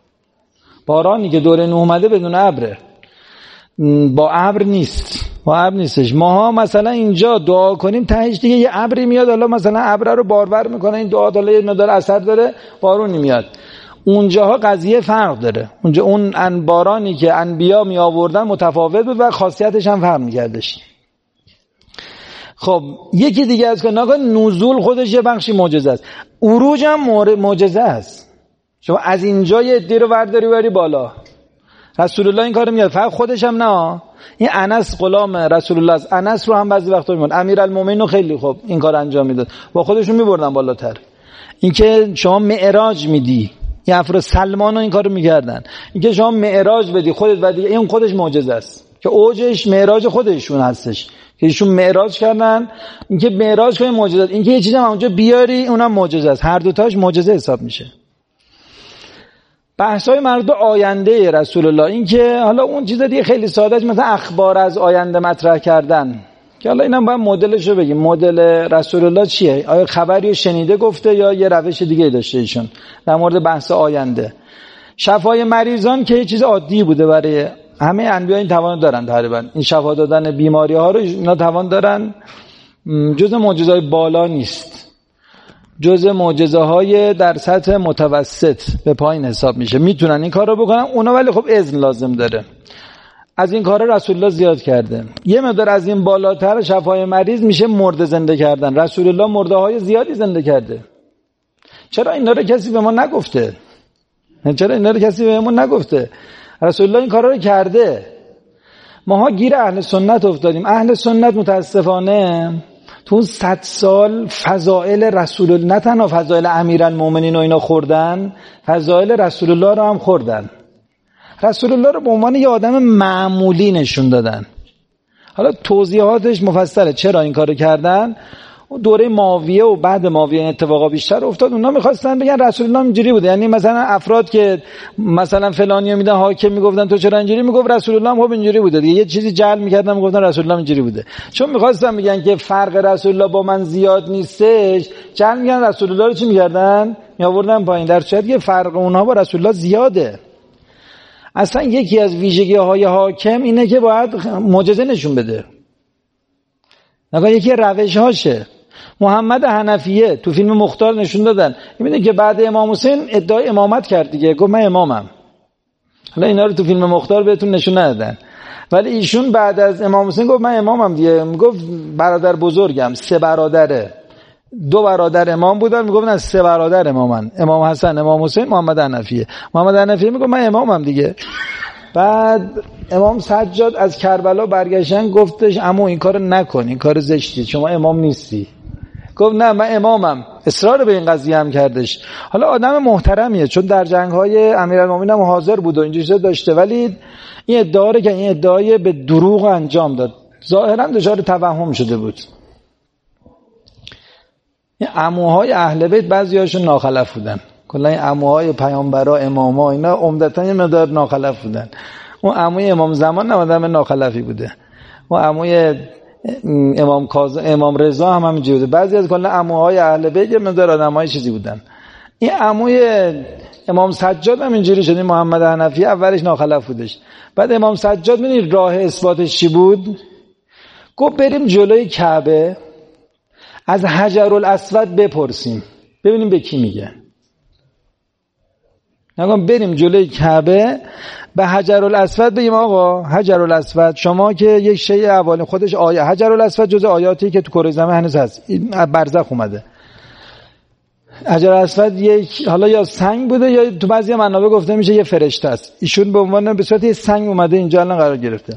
بارانی که دوره نوح اومده بدون ابره، با ابر نیست، با ابر نیستش. ماها مثلا اینجا دعا کنیم تهش دیگه یه ابری میاد، حالا مثلا ابر رو بارور میکنه، این دعا حالا یه مقدار اثر داره، بارون میاد. اونجاها قضیه فرق داره. اونجا اون ان بارانی که انبیا می آوردن متفاوت بود و خاصیتش هم فرق میکردش. خب یکی دیگه از که نگاه نزول خودش یه بخشی معجزه است، عروج هم معجزه است. شما از اینجا یه عده رو ورداری بری بالا. رسول الله این کارو میاد، فقط خودش هم نه. این انس غلام رسول الله است، انس رو هم بعضی وقتا میمون، امیرالمومنین خیلی خوب این کار انجام میداد، با خودشون میبردن بالاتر. اینکه شما معراج میدی، این افراد سلمان ها این کارو میکردن. اینکه شما معراج بدی خودت و دیگه، این خودش معجزه است که اوجش معراج خودشون هستش که ایشون معراج کردن. اینکه معراج کنی معجزه است، اینکه یه چیزی هم اونجا بیاری اونم معجزه است. هر دو تاش معجزه حساب میشه. بحث‌های مربوط به آینده رسول الله، این که حالا اون چیزا دیگه خیلی سادهش، مثلا اخبار از آینده مطرح کردن، که حالا اینم باید مدلش رو بگیم. مدل رسول الله چیه؟ آیا خبری رو شنیده گفته یا یه روش دیگه داشته ایشون در مورد بحث آینده؟ شفای مریضان که یه چیز عادی بوده برای همه انبیا، این توان دارن تقریبا، این شفا دادن بیماری ها رو اینا توان دارن. جزء معجزه‌های بالا نیست، جزء معجزه های در سطح متوسط به پایین حساب میشه. میتونن این کار رو بکنن اونا، ولی خب اذن لازم داره. از این کار رسول الله زیاد کرده. یه مقدار از این بالاتر شفای مریض میشه مرده زنده کردن. رسول الله مرده های زیادی زنده کرده. چرا اینا رو کسی به ما نگفته؟ چرا اینا رو کسی به ما نگفته؟ رسول الله این کارا رو کرده. ماها گیر اهل سنت افتادیم. اهل سنت متاسفانه تو اون صد سال فضائل رسول الله، نه تنها فضائل امیرالمومنین و اینا خوردن، فضائل رسول الله رو هم خوردن. رسول الله رو به عنوان یه آدم معمولی نشون دادن. حالا توضیحاتش مفصله چرا این کارو کردن. دوره معاویه و بعد معاویه اتفاقا بیشتر افتاد. اونا می‌خواستن بگن رسول الله اینجوری بوده. یعنی مثلا افراد که مثلا فلانیو میدن حاکم میگفتن تو چرا اینجوری، میگفت رسول الله هم خب اینجوری بوده دیگه. یه چیزی جعل میکردن میگفتن رسول الله اینجوری بوده. چون می‌خواستن بگن که فرق رسول الله با من زیاد نیستش، جعل میگن رسول الله رو چی می‌کردن؟ میآوردن پایین، در صورتی که فرق اونها با رسول الله زیاده. اصلا یکی از ویژگی‌های حاکم اینه که باید معجزه نشون بده. نگاه یکی روش‌هاشه. محمد حنفیه تو فیلم مختار نشون دادن. می‌بینید که بعد امام حسین ادعای امامت کرد دیگه، گفت من امامم. حالا اینا رو تو فیلم مختار بهتون نشون ندادن، ولی ایشون بعد از امام حسین گفت من امامم دیگه. میگفت برادر بزرگم، سه برادره، دو برادر امام بودن، میگفتن سه برادر امامن، امام حسن، امام حسین، محمد حنفیه. محمد حنفیه میگفت من امامم دیگه. بعد امام سجاد از کربلا برگشتن، گفتش عمو این کارو نکن، این کار زشتی، شما امام نیستی. گفت نه من امامم، اصرار به این قضیه هم کردش. حالا آدم محترمیه چون در جنگ‌های امیرالمومنین هم حاضر بود و اینجوری داشته، ولی این ادعا رو که این ادعای به دروغ انجام داد، ظاهرا دچار توهم شده بود. این عموهای اهل بیت بعضی‌هاشون ناخلف بودن. کلا این عموهای پیامبرا، اماما، اینا عمدتاً یه مقدار ناخلف بودن. اون عموی امام زمان نه آدم ناخلفی بوده. اون عموی امام کاظم، امام رضا هم همینجوری بوده. بعضی از کلا عموهای اهل بیت یه مقدار آدمای چیزی بودن. این عموی امام سجاد هم اینجوری شد. محمد حنفی اولش ناخلف بودش. بعد امام سجاد می‌دونید راه اثباتش چی بود؟ گفت بریم جلوی کعبه از حجرالاسود بپرسیم ببینیم به کی میگه. نگم بریم جلوی کعبه به حجرالاسود بگیم آقا حجرالاسود شما که یک شیء اول خودش آیه، حجرالاسود جزء آیاتی که تو کره زمین هنوز هست، برزخ اومده. حجرالاسود یک حالا یا سنگ بوده یا تو بعضی منابع گفته میشه یه فرشته است. ایشون به عنوان به صورت یه سنگ اومده اینجا الان قرار گرفته.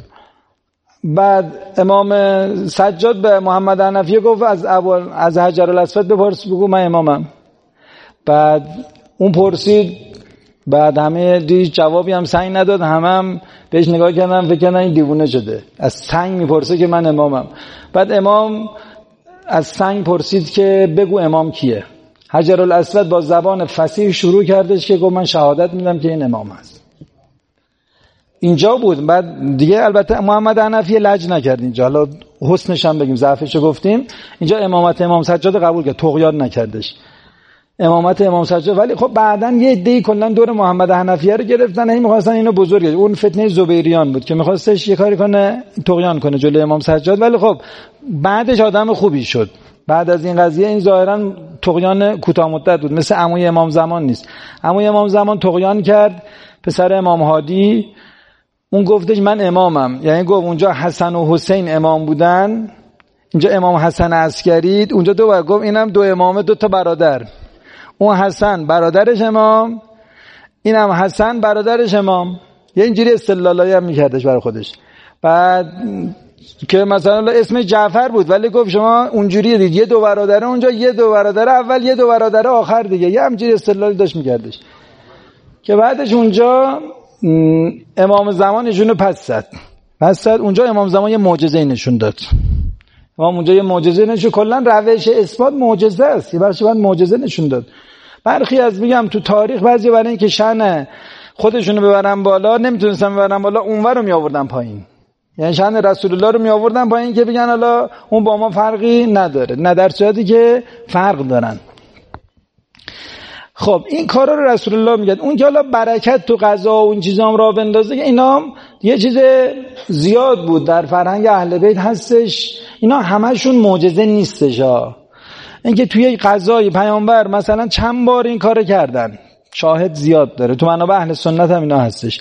بعد امام سجاد به محمد حنفی گفت از اول از حجرالاسود بپرس بگو من امامم. بعد اون پرسید، بعد همه دیگه جوابی هم سنگ نداد، همه هم بهش نگاه کردن فکر کردن این دیوونه شده، از سنگ میپرسه که من امامم. بعد امام از سنگ پرسید که بگو امام کیه. حجرالاسود با زبان فصیح شروع کردش که گفت من شهادت میدم که این امام است. اینجا بود. بعد دیگه البته محمد حنفی لج نکرد اینجا، حالا حسنش هم بگیم ضعفش رو گفتیم، اینجا امامت امام سجاد قبول کرد، طغیان نکردش امامت امام سجاد. ولی خب بعداً یه عده‌ای کلا دور محمد حنفیه رو گرفتن، این می‌خواستن اینو بزرگ، اون فتنه زبیریان بود که می‌خواستش یه کاری کنه طغیان کنه جلوی امام سجاد. ولی خب بعدش آدم خوبی شد. بعد از این قضیه این ظاهراً طغیان کوتاه مدت بود، مثل عموی امام زمان نیست. عموی امام زمان طغیان کرد، پسر امام هادی، اون گفتش من امامم، یعنی گفت اونجا حسن و حسین امام بودن، اینجا امام حسن عسکری، اونجا دو بار گفت اینم دو امامه، دو تا برادر، اون حسن برادرش امام، اینم حسن برادرش امام. یه اینجوری استدلالایی هم میکردش برای خودش. بعد که مثلا اسم جعفر بود ولی گفت شما اونجوری دید یه دو برادره اونجا، یه دو برادره اول، یه دو برادره آخر دیگه، یه همینجوری استدلالی داشت میکردش که بعدش اونجا امام زمان ایشونو پس زد. پس زد اونجا امام زمان یه معجزه نشون داد. امام اونجا یه معجزه نشون، کلا روش اثبات معجزه است، یه بخشی بعد معجزه نشون داد. برخی از میگم تو تاریخ بعضی برای اینکه شأن خودشونو ببرن بالا نمیتونستن ببرن بالا، اونور رو می آوردن پایین، یعنی شأن رسول الله رو می آوردن پایین که بگن حالا اون با ما فرقی نداره، نه در صورتی که فرق دارن. خب این کارا رو رسول الله میگه. اون که حالا برکت تو قضا و اون چیزا هم راه بندازه، اینا هم یه چیز زیاد بود در فرهنگ اهل بیت هستش، اینا همشون معجزه نیستش ها. اینکه توی قضای پیامبر مثلا چند بار این کارو کردن شاهد زیاد داره، تو منابع اهل سنت هم اینا هستش.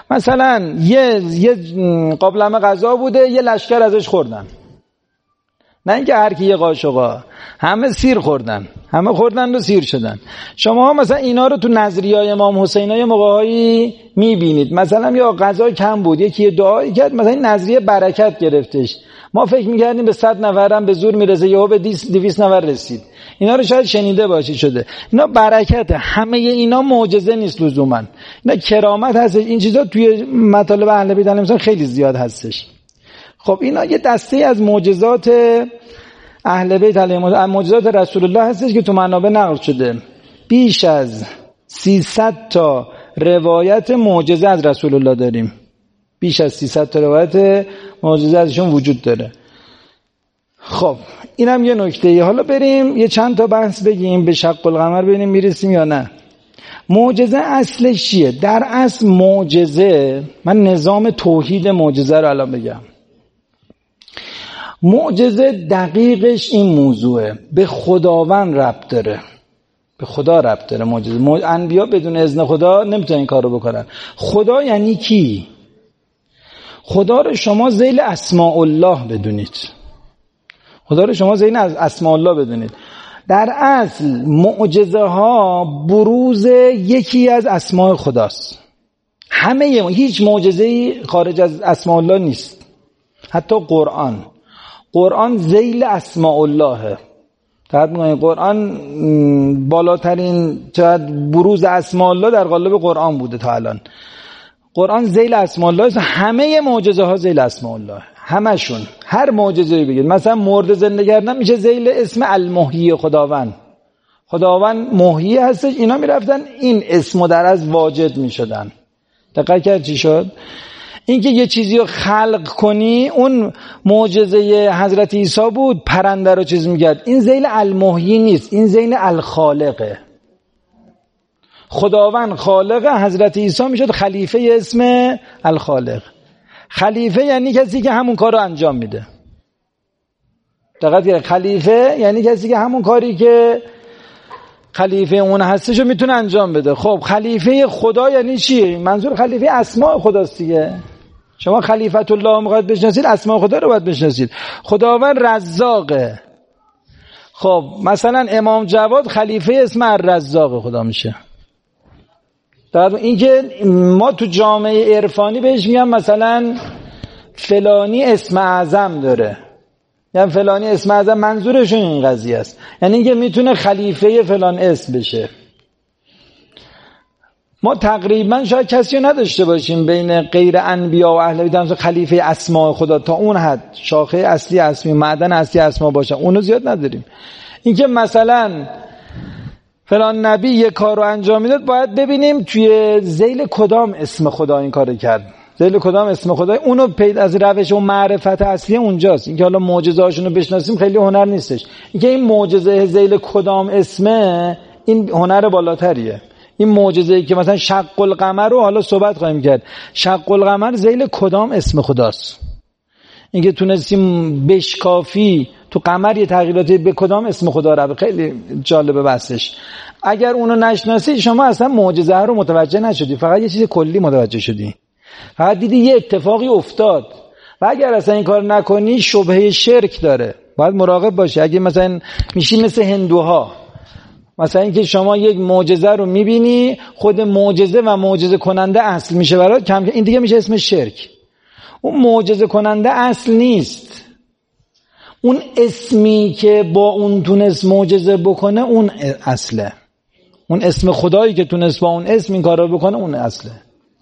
مثلا یه یه قابلمه غذا بوده، یه لشکر ازش خوردن، نه اینکه هر کی یه قاشقا، همه سیر خوردن، همه خوردن و سیر شدن. شما مثلا اینا رو تو نظریه‌های امام حسین های موقعی میبینید، مثلا یا غذا کم بود یکی یه دعایی کرد، مثلا این نظریه برکت گرفتش، ما فکر میکردیم به صد نفرم به زور میرسه، یهو به دویست نفر رسید. اینا رو شاید شنیده باشید شده، اینا برکته. همه اینا معجزه نیست لزوما، اینا کرامت هست. این چیزا توی مطالب اهل بیت علیهم السلام خیلی زیاد هستش. خب اینا یه دسته از معجزات اهل بیت علیهم السلام، معجزات رسول الله هستش که تو منابع نقل شده. بیش از سیصد تا روایت معجزه از رسول الله داریم، بیش از سیصد تا روایت معجزه ازشون وجود داره. خب اینم یه نکته. حالا بریم یه چند تا بحث بگیم به شق القمر، ببینیم میرسیم یا نه. معجزه اصلش چیه؟ در اصل معجزه، من نظام توحید معجزه رو الان بگم. معجزه دقیقش این موضوعه، به خداوند ربط داره، به خدا ربط داره. معجزه انبیا بدون اذن خدا نمیتونن این کارو بکنن. خدا یعنی کی؟ خدا رو شما ذیل اسماء الله بدونید، خدا رو شما ذیل اسماء الله بدونید. در اصل معجزه ها بروز یکی از اسماء خداست. همه هیچ معجزه‌ای خارج از اسماء الله نیست. حتی قرآن، قرآن ذیل اسماء اللهه. تعبیر می‌کنید قرآن بالاترین شاید بروز اسماء الله در قالب قرآن بوده تا الان. قرآن ذیل اسماء الله، همه معجزه ها ذیل اسماء الله، همشون. هر معجزه‌ای بگید، مثلا مرده زنده کردن میشه ذیل اسم المحیی خداوند، خداوند محیی هستش. اینا میرفتن این اسمو در از واجد میشدن. دقیق کرد چی شد؟ اینکه یه چیزی رو خلق کنی، اون معجزه حضرت عیسی بود، پرنده رو چیز میکرد. این ذیل المحیی نیست، این ذیل الخالقه. خداوند خالق، حضرت عیسی میشد خلیفه اسم الخالق. خلیفه یعنی کسی که همون کار رو انجام میده. دقیق کرد؟ خلیفه یعنی کسی که همون کاری که خلیفه اون هستش رو میتونه انجام بده. خب خلیفه خدا یعنی چی؟ منظور خلیفه اسماء خداست دیگه. شما خلیفت الله میخواید بشناسید، اسماء خدا رو باید بشناسید. خداوند رزاقه. خب مثلا امام جواد خلیفه اسم الرزاق خدا میشه. در این که ما تو جامعه عرفانی بهش میگم مثلا فلانی اسم اعظم داره، یعنی فلانی اسم اعظم، منظورشون این قضیه است، یعنی اینکه میتونه خلیفه فلان اسم بشه. ما تقریبا شاید کسی رو نداشته باشیم بین غیر انبیا و اهل بیت خلیفه اسماء خدا تا اون حد، شاخه اصلی اسمی، معدن اصلی اسما باشه، اونو زیاد نداریم. اینکه مثلا فلان نبی یک کار رو انجام میداد، باید ببینیم توی ذیل کدام اسم خدا این کارو کرد، ذیل کدام اسم خدا، اونو پیدا از روش و معرفت اصلی اونجاست. اینکه حالا معجزه هاشون رو بشناسیم خیلی هنر نیستش. اینکه این معجزه ذیل کدام اسمه، این هنر بالاتریه. این معجزه‌ای که مثلا شق القمر رو حالا صحبت خواهیم کرد، شق القمر ذیل کدام اسم خداست؟ اینکه تونستیم بشکافی تو قمر یه تغییراتی به کدام اسم خدا رو، خیلی جالبه بحثش. اگر اونو نشناسی شما اصلا معجزه رو متوجه نشدی، فقط یه چیز کلی متوجه شدی، فقط دیدی یه اتفاقی افتاد. و اگر اصلا این کار نکنی شبهه شرک داره، باید مراقب باشی. اگه مثلا میشی مثل هندوها، مثلا اینکه شما یک معجزه رو میبینی، خود معجزه و معجزه کننده اصل میشه برات، کم این دیگه میشه اسم شرک. اون معجزه کننده اصل نیست، اون اسمی که با اون تونست معجزه بکنه اون اصله. اون اسم خدایی که تونست با اون اسم این کار رو بکنه اون اصله.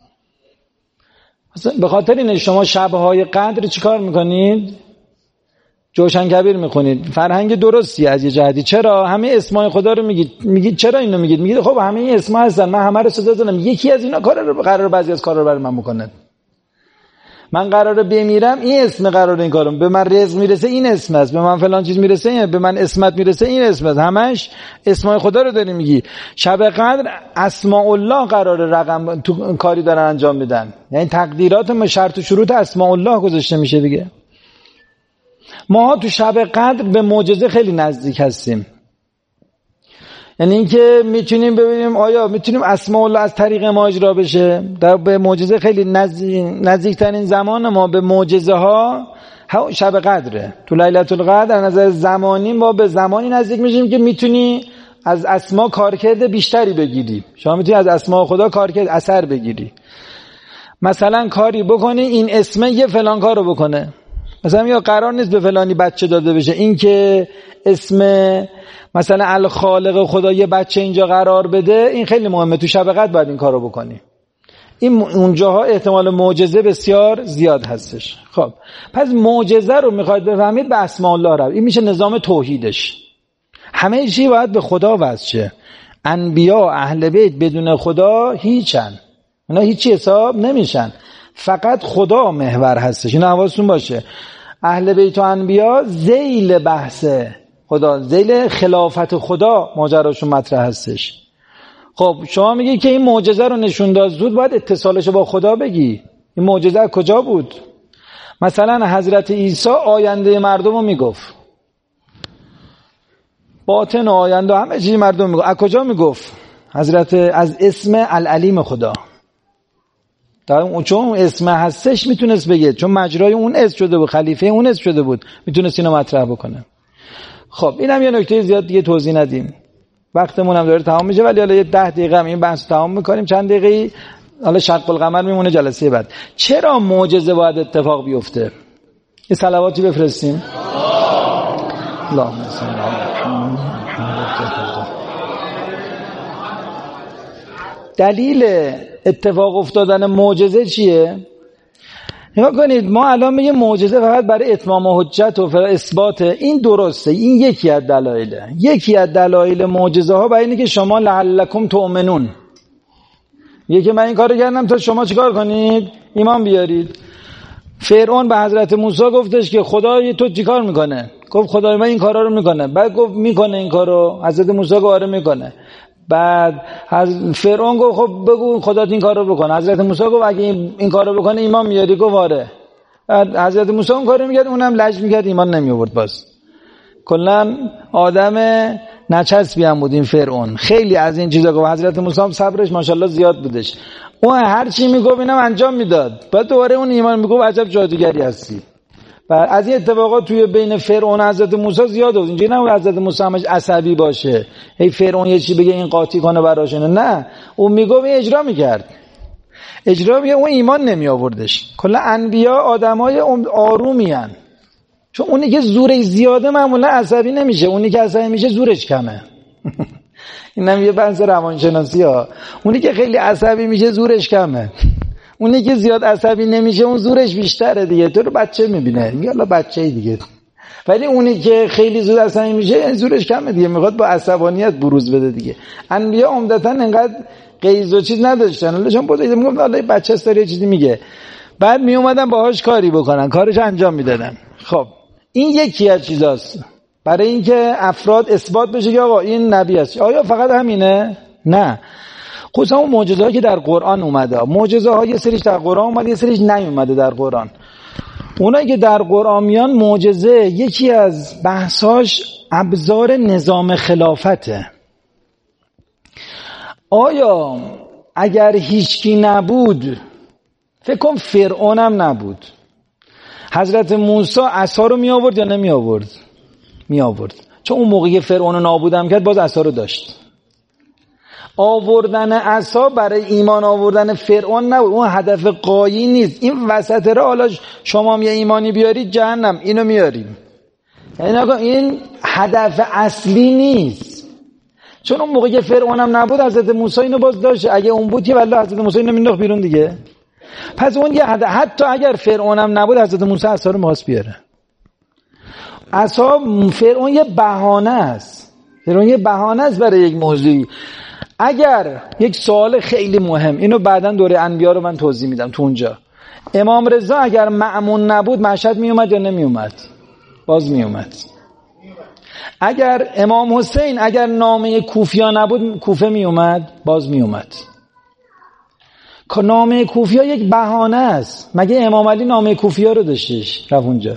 به خاطر اینه شما شب‌های قدر چیکار میکنید؟ جوشن کبیر میخونید. فرهنگ درستی از یه جهتی. چرا همه اسمای خدا رو میگید؟ میگید چرا اینو میگید؟ میگید خب همه این اسما هستن، من همه رو سزا دادم، یکی از اینا کار رو قرار بعضی از کارا رو برای من بکنه. من قراره بمیرم، این اسم قراره این کارم، به من رزق میرسه این اسم است، به من فلان چیز میرسه، به من اسمت میرسه این اسم است. همش اسمای خدا رو داری میگی. شب قدر اسماء الله قراره رقم تو کاری دارن انجام میدن، یعنی تقدیرات ما شرط و شروط اسماء الله گذاشته میشه دیگه. ما تو شب قدر به معجزه خیلی نزدیک هستیم، یعنی اینکه میتونیم ببینیم آیا میتونیم اسماء الله از طریق ما اجرا بشه. در به معجزه خیلی نزدیک نزدیکترین زمان ما به معجزه ها شب قدره. تو لیلة القدر در نظر زمانی ما به زمانی نزدیک میشیم که میتونی از اسما کارکرد بیشتری بگیری. شما میتونی از اسما خدا کارکرد اثر بگیری. مثلا کاری بکنی این اسمه یه فلان کارو بکنه. مثلا یا قرار نیست به فلانی بچه داده بشه، این که اسم مثلا الخالق خدا یه بچه اینجا قرار بده، این خیلی مهمه. تو شب قدر باید این کارو بکنی. این اونجاها احتمال معجزه بسیار زیاد هستش. خب پس معجزه رو میخواید بفهمید به اسماء الله رو. این میشه نظام توحیدش. همه چی باید به خدا وصل شه. انبیا اهل بیت بدون خدا هیچن، اونا هیچی حساب نمیشن. فقط خدا محور هستش. این حواستون باشه. اهل بیت و انبیا ذیل بحث خدا، ذیل خلافت خدا ماجراشون مطرح هستش. خب شما میگی که این معجزه رو نشون داد، زود باید اتصالش با خدا بگی. این معجزه کجا بود؟ مثلا حضرت عیسی آینده مردم رو میگفت، باطن و آینده همه چیز مردم میگفت. از کجا میگفت؟ حضرت از اسم العلیم خدا. چون اون اسم هستش میتونست بگه، چون مجرای اون اسم شده بود، خلیفه اون اسم شده بود، میتونست اینو مطرح بکنه. خب اینم یه نکته زیاد دیگه توضیح ندیم، وقتمون هم داره تمام میشه، ولی حالا یه ده دقیقه هم این بحث تمام میکنیم. چند دقیقه حالا شق القمر میمونه جلسه بعد. چرا معجزه باید اتفاق بیفته؟ یه صلواتی بفرستیم. اللهم صل علی محمد. دلیل اتفاق افتادن معجزه چیه؟ نگاه کنید، ما الان میگیم معجزه فقط برای اتمام حجت و اثبات. این درسته، این یکی از دلایله. یکی از دلایل معجزه ها برای اینه که شما لعلکم تؤمنون، یکی من این کارو کردم تا شما چیکار کنید؟ ایمان بیارید. فرعون به حضرت موسی گفتش که خدای تو چیکار میکنه؟ گفت خدای من این کارا رو میکنه. بعد گفت میکنه این کارو؟ حضرت موسی گفت آره میکنه. بعد فرعون گفت خب بگو خدا این کارو بکنه. حضرت موسی گفت اگه این کارو بکنه ایمان میاری؟ گفت آره. بعد حضرت موسی اون کارو میکرد، اونم لج میکرد، ایمان نمی آورد. باز کلا آدم نچسبی هم بود این فرعون. خیلی از این چیزا گفت. حضرت موسی هم صبرش ماشاءالله زیاد بودش، اون هر چی میگفت اینم انجام میداد. بعد دوباره اون ایمان میگفت عجب جادوگری هستی. و از این اتفاقات توی بین فرعون و حضرت موسی زیاد بود. اینجوری نبود حضرت موسی همش عصبی باشه، هی فرعون یه چی بگه این قاطی کنه براشونه. نه، اون میگفت اجرا میکرد، اجرا میگه، اون ایمان نمی آوردش. کلا انبیا آدمای آرومی ان، چون اونی که زورش زیاده معمولا عصبی نمیشه، اونی که عصبی میشه زورش کمه. اینم یه بحث روانشناسی ها. اونی که خیلی عصبی میشه زورش کمه، اونی که زیاد عصبی نمیشه اون زورش بیشتره دیگه. تو رو بچه میبینه میگه الله بچه‌ای دیگه. ولی اونی که خیلی زود عصبی میشه زورش کمه دیگه، میخواد با عصبانیت بروز بده دیگه. انبیا عمدتاً انقدر غیظ و چیز نداشتن. الله چون بوده میگم الله بچه است داره چیزی میگه، بعد می اومدن باهاش کاری بکنن، کارش انجام میدادن. خب این یکی از چیزاست برای اینکه افراد اثبات بشه که آقا این نبی است. آیا فقط همینه؟ نه، خصوصا اون معجزه‌ای که در قرآن اومده. معجزه ها یه سریش در قرآن اومده، یه سریش نیومده در قرآن. اونایی که در قرآن میان معجزه یکی از بحثاش ابزار نظام خلافته. آیا اگر هیچکی نبود، فکر کن فرعون هم نبود، حضرت موسی عصا رو می آورد یا نمی آورد؟ می آورد، چون اون موقعی فرعون رو نابودم کرد باز عصا رو داشت. آوردن عصا برای ایمان آوردن فرعون نبود، اون هدف غایی نیست. این وسط را حالا شما هم یه ایمانی بیارید جهنم، اینو میاریم. یعنی این هدف اصلی نیست، چون اون موقعی فرعون هم نبود حضرت موسی اینو باز داشت. اگه اون بود که والله حضرت موسی اینو مینداخت بیرون دیگه. پس اون یه هدف، حتی اگر فرعون هم نبود حضرت موسی عصا رو می‌خواست بیاره. عصا فرعون یه بهانه است، فرعون یه بهانه است برای یک موضوعی. اگر یک سوال خیلی مهم، اینو بعداً دوره انبیا رو من توضیح میدم تو اونجا، امام رضا اگر مأمون نبود مشهد می اومد یا نمی اومد؟ باز می اومد. اگر امام حسین اگر نامه کوفیا نبود کوفه می اومد؟ باز می اومد. که نامه کوفیا یک بهانه است. مگه امام علی نامه کوفیا رو داشتش رفت اونجا؟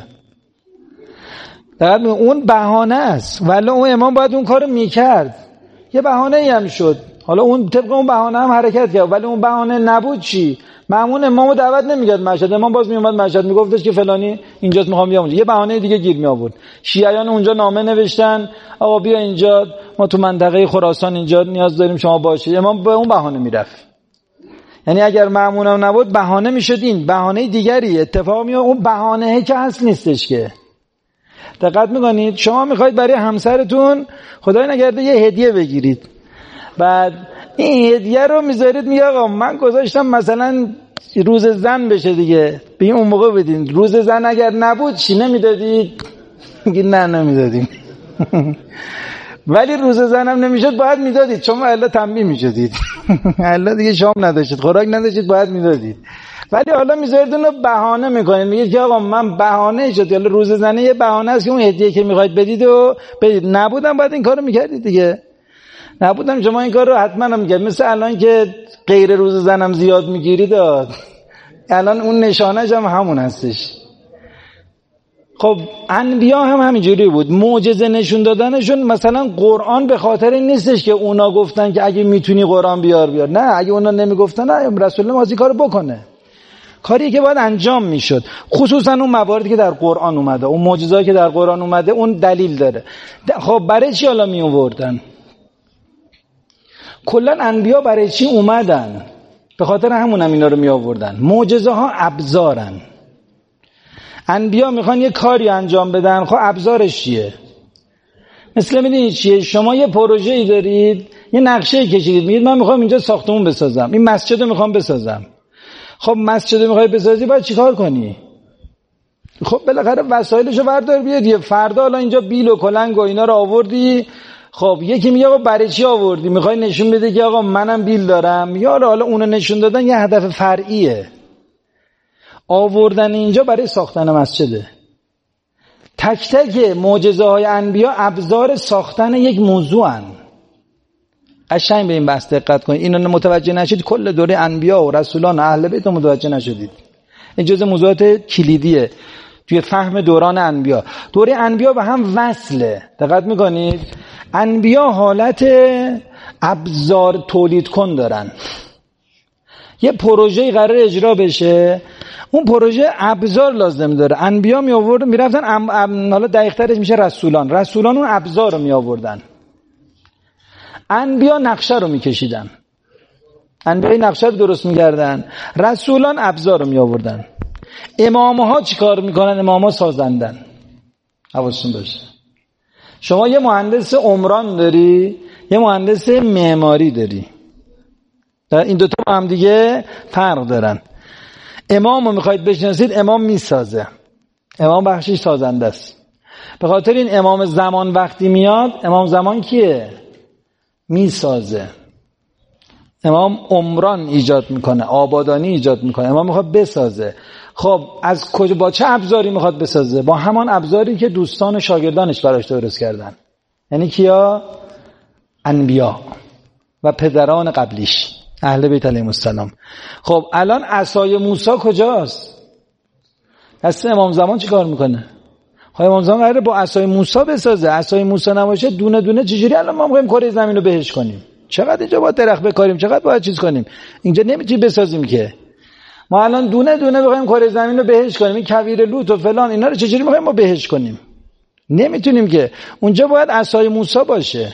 در اون بهانه است، ولی اون امام باید اون کارو میکرد. یه بهانه ای هم شد، حالا اون طبق اون بهانه هم حرکت کرد، ولی اون بهانه نبود چی؟ مأمون امامو دعوت نمیکرد مشهد، امام باز میومد مشهد میگفتش که فلانی اینجاست میخوام بیام اونجا، یه بهانه دیگه گیر می آورد. شیعیان اونجا نامه نوشتن آقا بیا اینجا، ما تو منطقه خراسان اینجا نیاز داریم شما باشید، امام به اون بهانه میرفت. یعنی اگر مأمونم نبود بهانه میشد، این بهانه دیگری اتفاق میاد، اون بهانه که اصل نیستش که. دقت میکنید؟ شما میخواید برای همسرتون خدای نکرده یه هدیه بگیرید، بعد این هدیه رو میذارید میگه آقا من گذاشتم مثلا روز زن بشه دیگه، به اون موقع بدین. روز زن اگر نبود چی نمیدادید؟ میگید نه نمیدادیم. ولی روز زنم نمیشد باید میدادید، چون الا تنبیه میشدید. الا دیگه شام نداشتید، خوراک نداشتید، باید میدادید. ولی حالا میذارید اون رو بهانه میکنید، میگید که آقا من بهانه شد، حالا روز زنه یه بهانه است که اون هدیه که میخواید بدید و بدید. نبودم بعد این کارو میکردید دیگه. نبودم شما این کار رو حتما هم میکرد. مثل الان که غیر روز زنم زیاد میگیرید، الان اون نشانش هم همون هستش. خب انبیا هم همینجوری بود، معجزه نشون دادنشون. مثلا قرآن به خاطر این نیستش که اونا گفتن که اگه میتونی قرآن بیار بیار، نه، اگه اونا نمیگفتن نه رسول الله واسه کارو بکنه، کاری که باید انجام میشد. خصوصا اون مواردی که در قرآن اومده، اون معجزه‌ای که در قرآن اومده اون دلیل داره. خب برای چی حالا می آوردن؟ کلا انبیا برای چی اومدن؟ به خاطر همون هم اینا رو می آوردن. معجزه ها ابزارن. انبیا میخوان یه کاری انجام بدن، خب ابزارش چیه؟ مثل میدونید چیه؟ شما یه پروژه‌ای دارید، یه نقشه کشیدید، میگید من میخوام اینجا ساختمون بسازم، این مسجد رو میخوام بسازم. خب مسجد رو میخوای بسازی، باید چیکار کنی؟ خب بالاخره وسایلشو بردار بیاد. یه فردا حالا اینجا بیل و کلنگ و اینا رو آوردی، خب یکی میگه آقا برای چی آوردی؟ میخوای نشون بده که آقا منم بیل دارم؟ یا حالا اونو نشون دادن یه هدف فرعیه. آوردن اینجا برای ساختن مسجده. تک تک معجزه های انبیا ابزار ساختن یک موضوعن. قشنگ به این بحث دقت کنید. اینو متوجه نشید کل دوره انبیا و رسولان و اهل بیت متوجه نشدید. این جزء موضوعات کلیدیه توی فهم دوران انبیا. دوره انبیا به هم وصله. دقت میکنید؟ انبیا حالت ابزار تولید کن دارن. یه پروژه‌ای قرار اجرا بشه، اون پروژه ابزار لازم داره. انبیا می آوردن میرفتن، حالا دقیق ترش میشه رسولان. رسولان اون ابزار رو می آوردن. انبیا نقشه رو میکشیدن. انبیا نقشه رو درست میکردن، رسولان ابزار رو می آوردن. امام‌ها چیکار میکنن؟ امام‌ها سازندن. حواستون باشه. شما یه مهندس عمران داری، یه مهندس معماری داری. این دوتا با هم دیگه فرق دارن. امام رو میخواید بشناسید، امام میسازه. امام بخشش سازنده است. به خاطر این امام زمان وقتی میاد، امام زمان کیه؟ میسازه. امام عمران ایجاد میکنه، آبادانی ایجاد میکنه. امام میخواد بسازه. خب از کجا، با چه ابزاری میخواد بسازه؟ با همان ابزاری که دوستان و شاگردانش براش درست کردن. یعنی کیا؟ انبیا و پدران قبلیش، اهل بیت علیهم السلام. خب الان عصای موسی کجاست؟ دست امام زمان چی کار میکنه؟ خب امام زمان قراره با عصای موسی بسازه. عصای موسی نباشه دونه دونه چجوری الان ما میخوایم کره زمین رو بهش کنیم؟ چقدر اینجا باید درخت بکاریم، چقدر باید چیز کنیم، اینجا نمیتونیم بسازیم که. ما الان دونه دونه بخوایم کره زمین رو بهش کنیم، این کویر لوط و فلان اینا رو چجوری میخوایم ما بهش کنیم؟ نمیتونیم که. اونجا باید عصای موسی باشه.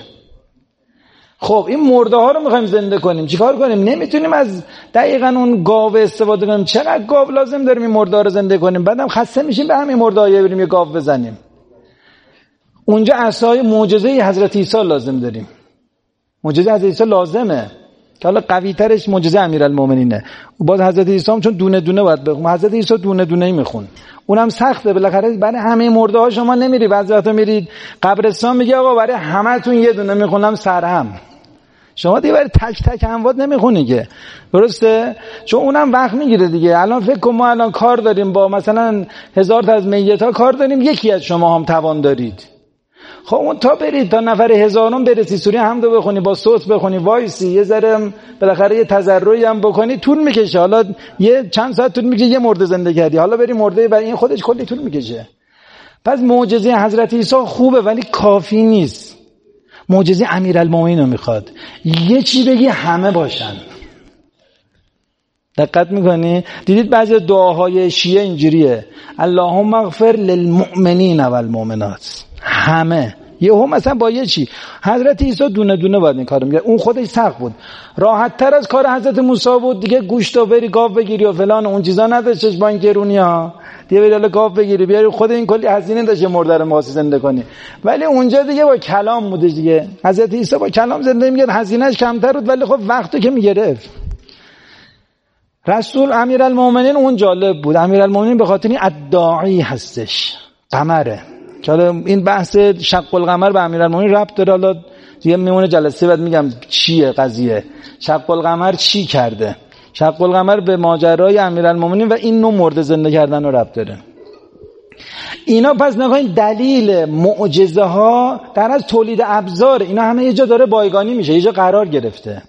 خب این مرده ها رو میخوایم زنده کنیم، چیکار کنیم؟ نمیتونیم از دقیقاً اون گاو استفاده کنیم. چقدر گاو لازم داریم این مرده ها رو زنده کنیم؟ بعدم خسته میشیم به همین مرده ها بریم یه گاو بزنیم. اونجا عصای معجزه حضرت عیسی لازم داریم. معجزه حضرت عیسی لازمه که حالا قوی ترش معجزه امیرالمومنینه. باز حضرت عیسی هم چون دونه دونه باید بخون. حضرت عیسی دونه دونه‌ای میخون. اونم سخته، بالاخره برای همه مرده ها شما نمیری. بعضی وقتا میرید قبرستان میگه آقا برای همتون یه دونه میخونم سرهم. شما دیگه برای تک تک اموات نمیخونی که. درسته؟ چون اونم وقت میگیره دیگه. الان فکر کن ما الان کار داریم با مثلا هزار تا از میت‌ها کار داریم، یکی از شما هم توان دارید. خب اون تا برید تا نفر هزارم برسی سوره حمد رو بخونی، با صوت بخونی، وایسی یه ذره بالاخره یه تضرعی هم بکنی، طول میکشه. حالا یه چند ساعت طول میکشه یه مرده زنده کردی، حالا بری مرده برای این خودش کلی طول میکشه. پس معجزه حضرت عیسی خوبه ولی کافی نیست. معجزه امیرالمومنین رو میخواد. یه چی بگی همه باشن. دقت میکنی؟ دیدید بعضی دعاهای شیعه اینجوریه، اللهم اغفر للمؤمنین والمؤمنات، همه یهو مثلا با یه چی حضرت عیسی دونه دونه باید این کارو میگه. اون خودش سخت بود، راحت تر از کار حضرت موسی بود دیگه. گوشت و بری گاو بگیری و فلان اون چیزا نداشتش با این گرونی ها دیگه، بری حالا گاو بگیری بیاری، خود این کلی هزینه داشته مرده رو واسه زنده کنی. ولی اونجا دیگه با کلام بودش دیگه، حضرت عیسی با کلام زنده میگه، هزینه‌اش کمتر بود ولی خب وقتو که میگرفت. رسول امیرالمومنین اون جالب بود، امیرالمومنین به خاطر این الداعی هستش، قمره. حالا این بحث شق القمر به امیرالمومنین ربط داره، حالا دیگه میمونه جلسه بعد میگم چیه قضیه شق القمر چی کرده. شق القمر به ماجرای امیرالمومنین و این نوع مرده زنده کردن رو ربط داره. اینا پس نگاهین دلیل معجزه ها در از تولید ابزار، اینا همه یه جا داره بایگانی میشه، یه جا قرار گرفته.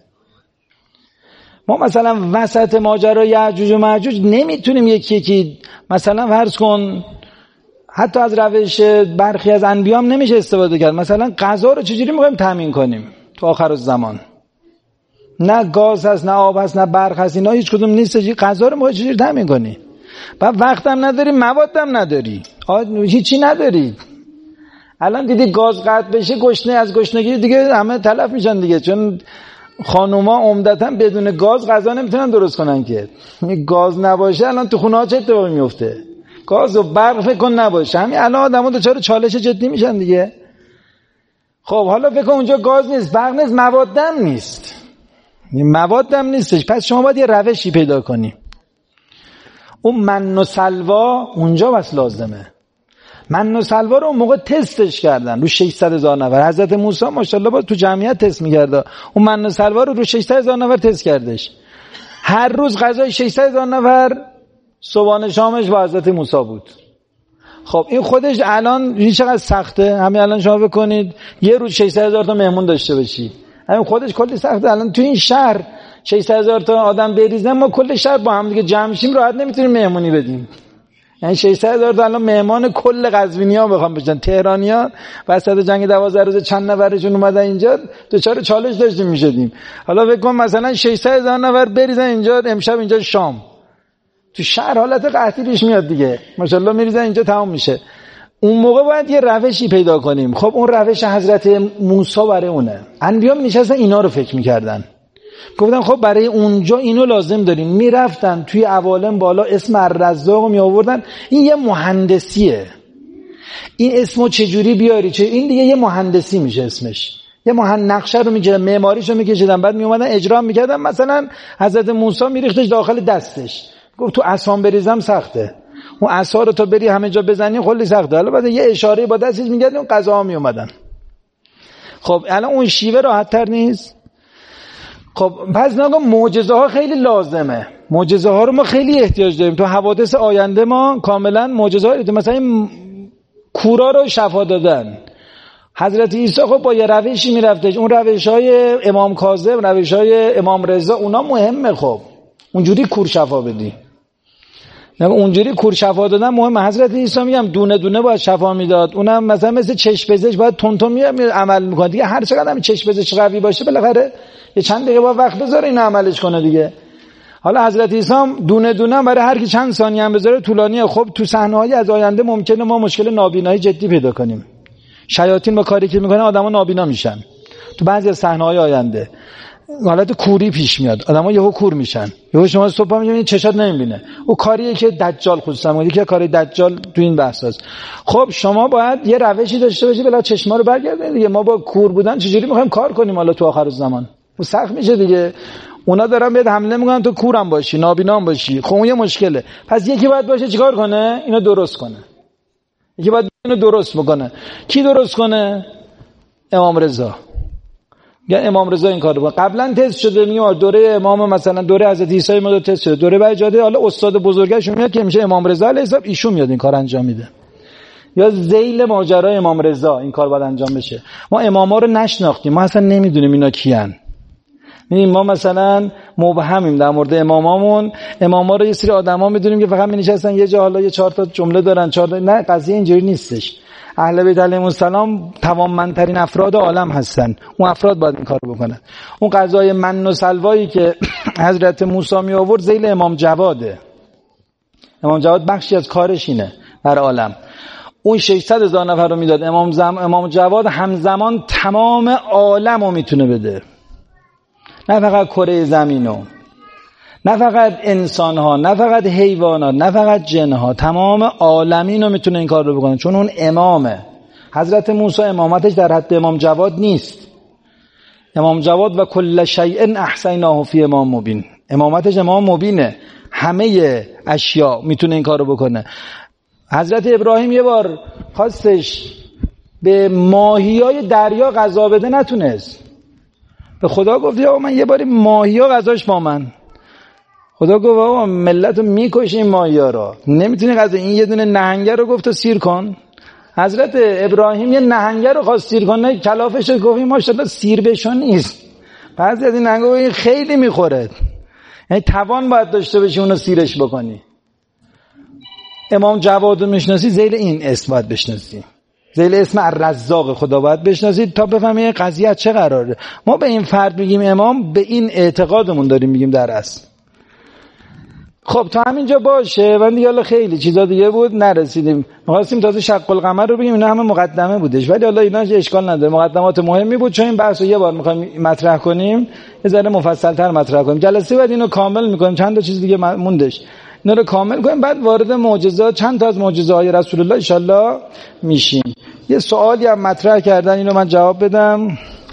ما مثلا وسط ماجرای یأجوج و مأجوج نمیتونیم یکی یکی مثلا فرض کن، حتی از روش برخی از انبیام نمیشه استفاده کرد. مثلا غذا رو چجوری میخوایم تامین کنیم تو آخر الزمان؟ نه گاز هست، نه آب هست، نه برق هست، اینا هیچ کدوم نیست. غذا رو میخوای چجوری تامین کنی؟ بعد وقت هم نداری، مواد هم نداری، هیچی نداری. الان دیدی گاز قطع بشه گشنه از گشنگی دیگه همه تلف میشن دیگه، چون خانوما عمدتاً بدون گاز غذا نمیتونن درست کنن که. گاز نباشه الان تو خونه ها چه اتفاقی میفته؟ گاز و برق فکر کن نباشه، همین الان آدما دچار چالش جدی میشن دیگه. خب حالا فکر کن اونجا گاز نیست، برق نیست، موادم نیست، موادم نیستش. پس شما باید یه روشی پیدا کنی. اون من و سلوا اونجا بس لازمه. من و سلوا رو اون موقع تستش کردن رو ششصد هزار نفر. حضرت موسی ماشاءالله با تو جمعیت تست می‌کرد. اون من و سلوا رو رو ششصد هزار نفر تست کردش. هر روز غذای ششصد هزار نفر صبحانه شامش با حضرت موسی بود. خب این خودش الان چقدر سخته. همین الان شما بکنید یه روز ششصد هزار تا مهمون داشته باشید، همین خودش کلی سخته. الان تو این شهر ششصد هزار تا آدم بریزن، ما کل شهر با هم دیگه جمع شیم راحت نمیتونیم مهمونی بدیم. یعنی ششصد هزار تا الان مهمان کل قزوینی‌ها بخوام بشن، تهرانی‌ها وسط جنگ دوازده روز چند نفرشون اومدن اینجا دوچار چالش داشتیم میشدیم. حالا فکر کن مثلا ششصد هزار نفر بریزن اینجا امشب اینجا شام، تو شهر حالت قحطی پیش میاد دیگه، ماشاءالله میریزن اینجا تمام میشه. اون موقع باید یه روشی پیدا کنیم. خب اون روش حضرت موسی برای اونه. انبیا نشستن اینا رو فکر میکردن، گفتن خب برای اونجا اینو لازم داریم. میرفتن توی عوالم بالا اسم الرزاق رو می آوردن. این یه مهندسیه، این اسمو چجوری بیاری چه، این دیگه یه مهندسی میشه اسمش. یه مهند نقشه رو میکشیدن، معماریشو میکشیدن، بعد میومدن اجرا میکردن. مثلا حضرت موسی میریختش داخل دستش، گفت تو عصام بریزم سخته، اون عصا رو تا بری همه جا بزنی خیلی سخته. حالا بعد یه اشاره با دستش میکردن اون قضاها میومدن. خب الان اون شیوه راحت تر نیست. خب پس نگاه معجزه ها خیلی لازمه، معجزه ها رو ما خیلی احتیاج داریم. تو حوادث آینده ما کاملا معجزه ها، مثلا این کورا رو شفا دادن. حضرت عیسی خب با یه روشی میرفتش، اون روش های امام کاظم، روش های امام رضا، اونا مهمه. خب اونجوری کور شفا بدی، نه اونجوری کور شفا دادن مهمه. حضرت عیسی میگم دونه دونه باید شفا میداد، اونم مثلا مثل چشم پزشک باید تون تون می عمل میکنه دیگه. هر چقدر هم چشم پزشک قوی باشه بالاخره یه چند دقیقه با وقت بذاره این عملش کنه دیگه. حالا حضرت عیسی هم دونه دونه برای هر کی چند ثانیه هم بذاره طولانیه. خب تو صحنه‌های از آینده ممکنه ما مشکل نابینایی جدی پیدا کنیم. شیاطین با کاری که میکنن آدما نابینا میشن. تو بعضی از صحنه‌های آینده حالت کوری پیش میاد، آدما یهو کور میشن، یهو شما صبح میبینید چشات نمیبینه. او کاریه که دجال خصوصا میگه که کاری دجال تو این بحثاست. خب شما باید یه روشی داشته باشی بلا چشما رو برگردونید دیگه. ما با کور بودن چجوری میخوایم کار کنیم حالا تو آخر الزمان؟ اون سخت میشه دیگه. اونا دارن بهت حمله میکنن تو کورم باشی، نابینام باشی. خب اون یه مشکله. پس یکی باید باشه چیکار کنه؟ اینو درست کنه. یکی باید اینو درست بکنه. کی درست کنه؟ امام رضا. یا امام رضا این کارو کنه. قبلا تست شده، میاد دوره امام مثلا دوره حضرت عیسی ما تست شده، دوره بجاده حالا استاد بزرگش میاد که میشه امام رضا علیه السلام، ایشون میاد این کار انجام میده. یا ذیل ماجرای امام رضا این کار باید انجام بشه. ما اماما رو نشناختیم، ما اصلا نمیدونیم اینا کیان. می‌بینیم ما مثلا مبهمیم در مورد امامامون. اماما رو یه سری آدما میدونیم که فقط می‌نشستن یه جا، حالا یه چهار تا جمله دارن، چهار تا. نه، قضیه اینجوری نیستش. اهل بیت علیهم السلام توانمندترین افراد عالم هستن، اون افراد باید این کارو بکنن. اون غذای من و سلوایی که حضرت موسی می آورد ذیل امام جواده. امام جواد بخشی از کارش اینه بر عالم. اون ششصد هزار نفر رو میداد امام زم... امام جواد همزمان تمام عالم رو میتونه بده، نه فقط کره زمینو، نه فقط انسان ها، نه فقط حیوانات، نه فقط جن ها، تمام عالمین رو میتونه این کار رو بکنه، چون اون امامه. حضرت موسی امامتش در حد امام جواد نیست. امام جواد و کل شیء احصیناه فی امام مبین، امامتش امام مبینه، همه اشیاء میتونه این کار رو بکنه. حضرت ابراهیم یه بار خواستش به ماهیای دریا غذا بده، نتونست. به خدا گفت یا من یه باری ماهیا غذاش با من. خدا گفت آقا ملت رو میکشی این ماهیا رو، نمیتونی غذا. این یه دونه نهنگر رو گفت تو سیر کن. حضرت ابراهیم یه نهنگر رو خواست سیر کن، نه کلافش رو گفت ماشاءالله سیر بشو نیست. بعضی از این نهنگا خیلی میخوره، یعنی توان باید داشته باشی اونو سیرش بکنی. امام جواد رو میشناسی ذیل این اسم باید بشناسی، ذیل اسم الرزاق خدا باید بشناسی تا بفهمی قضیه چه قراره. ما به این فرد میگیم امام، به این اعتقادمون داریم میگیم در اصل. خب تا همینجا باشه. من دیگه حالا خیلی چیزا دیگه بود نرسیدیم. می‌خواستیم تازه شق القمر رو بگیم، اینا همه مقدمه بودش، ولی حالا اینا اشکال نداره، مقدمات مهمی بود، چون این بحثو یه بار می‌خوایم مطرح کنیم یه ذره مفصل‌تر مطرح کنیم. جلسه بعد اینو کامل می‌کنیم، چند تا چیز دیگه موندش، اینا رو کامل کنیم، بعد وارد معجزات، چند تا از معجزه‌های رسول الله ان شاءالله میشیم. یه سوالی هم مطرح کردن، اینو من جواب بدم.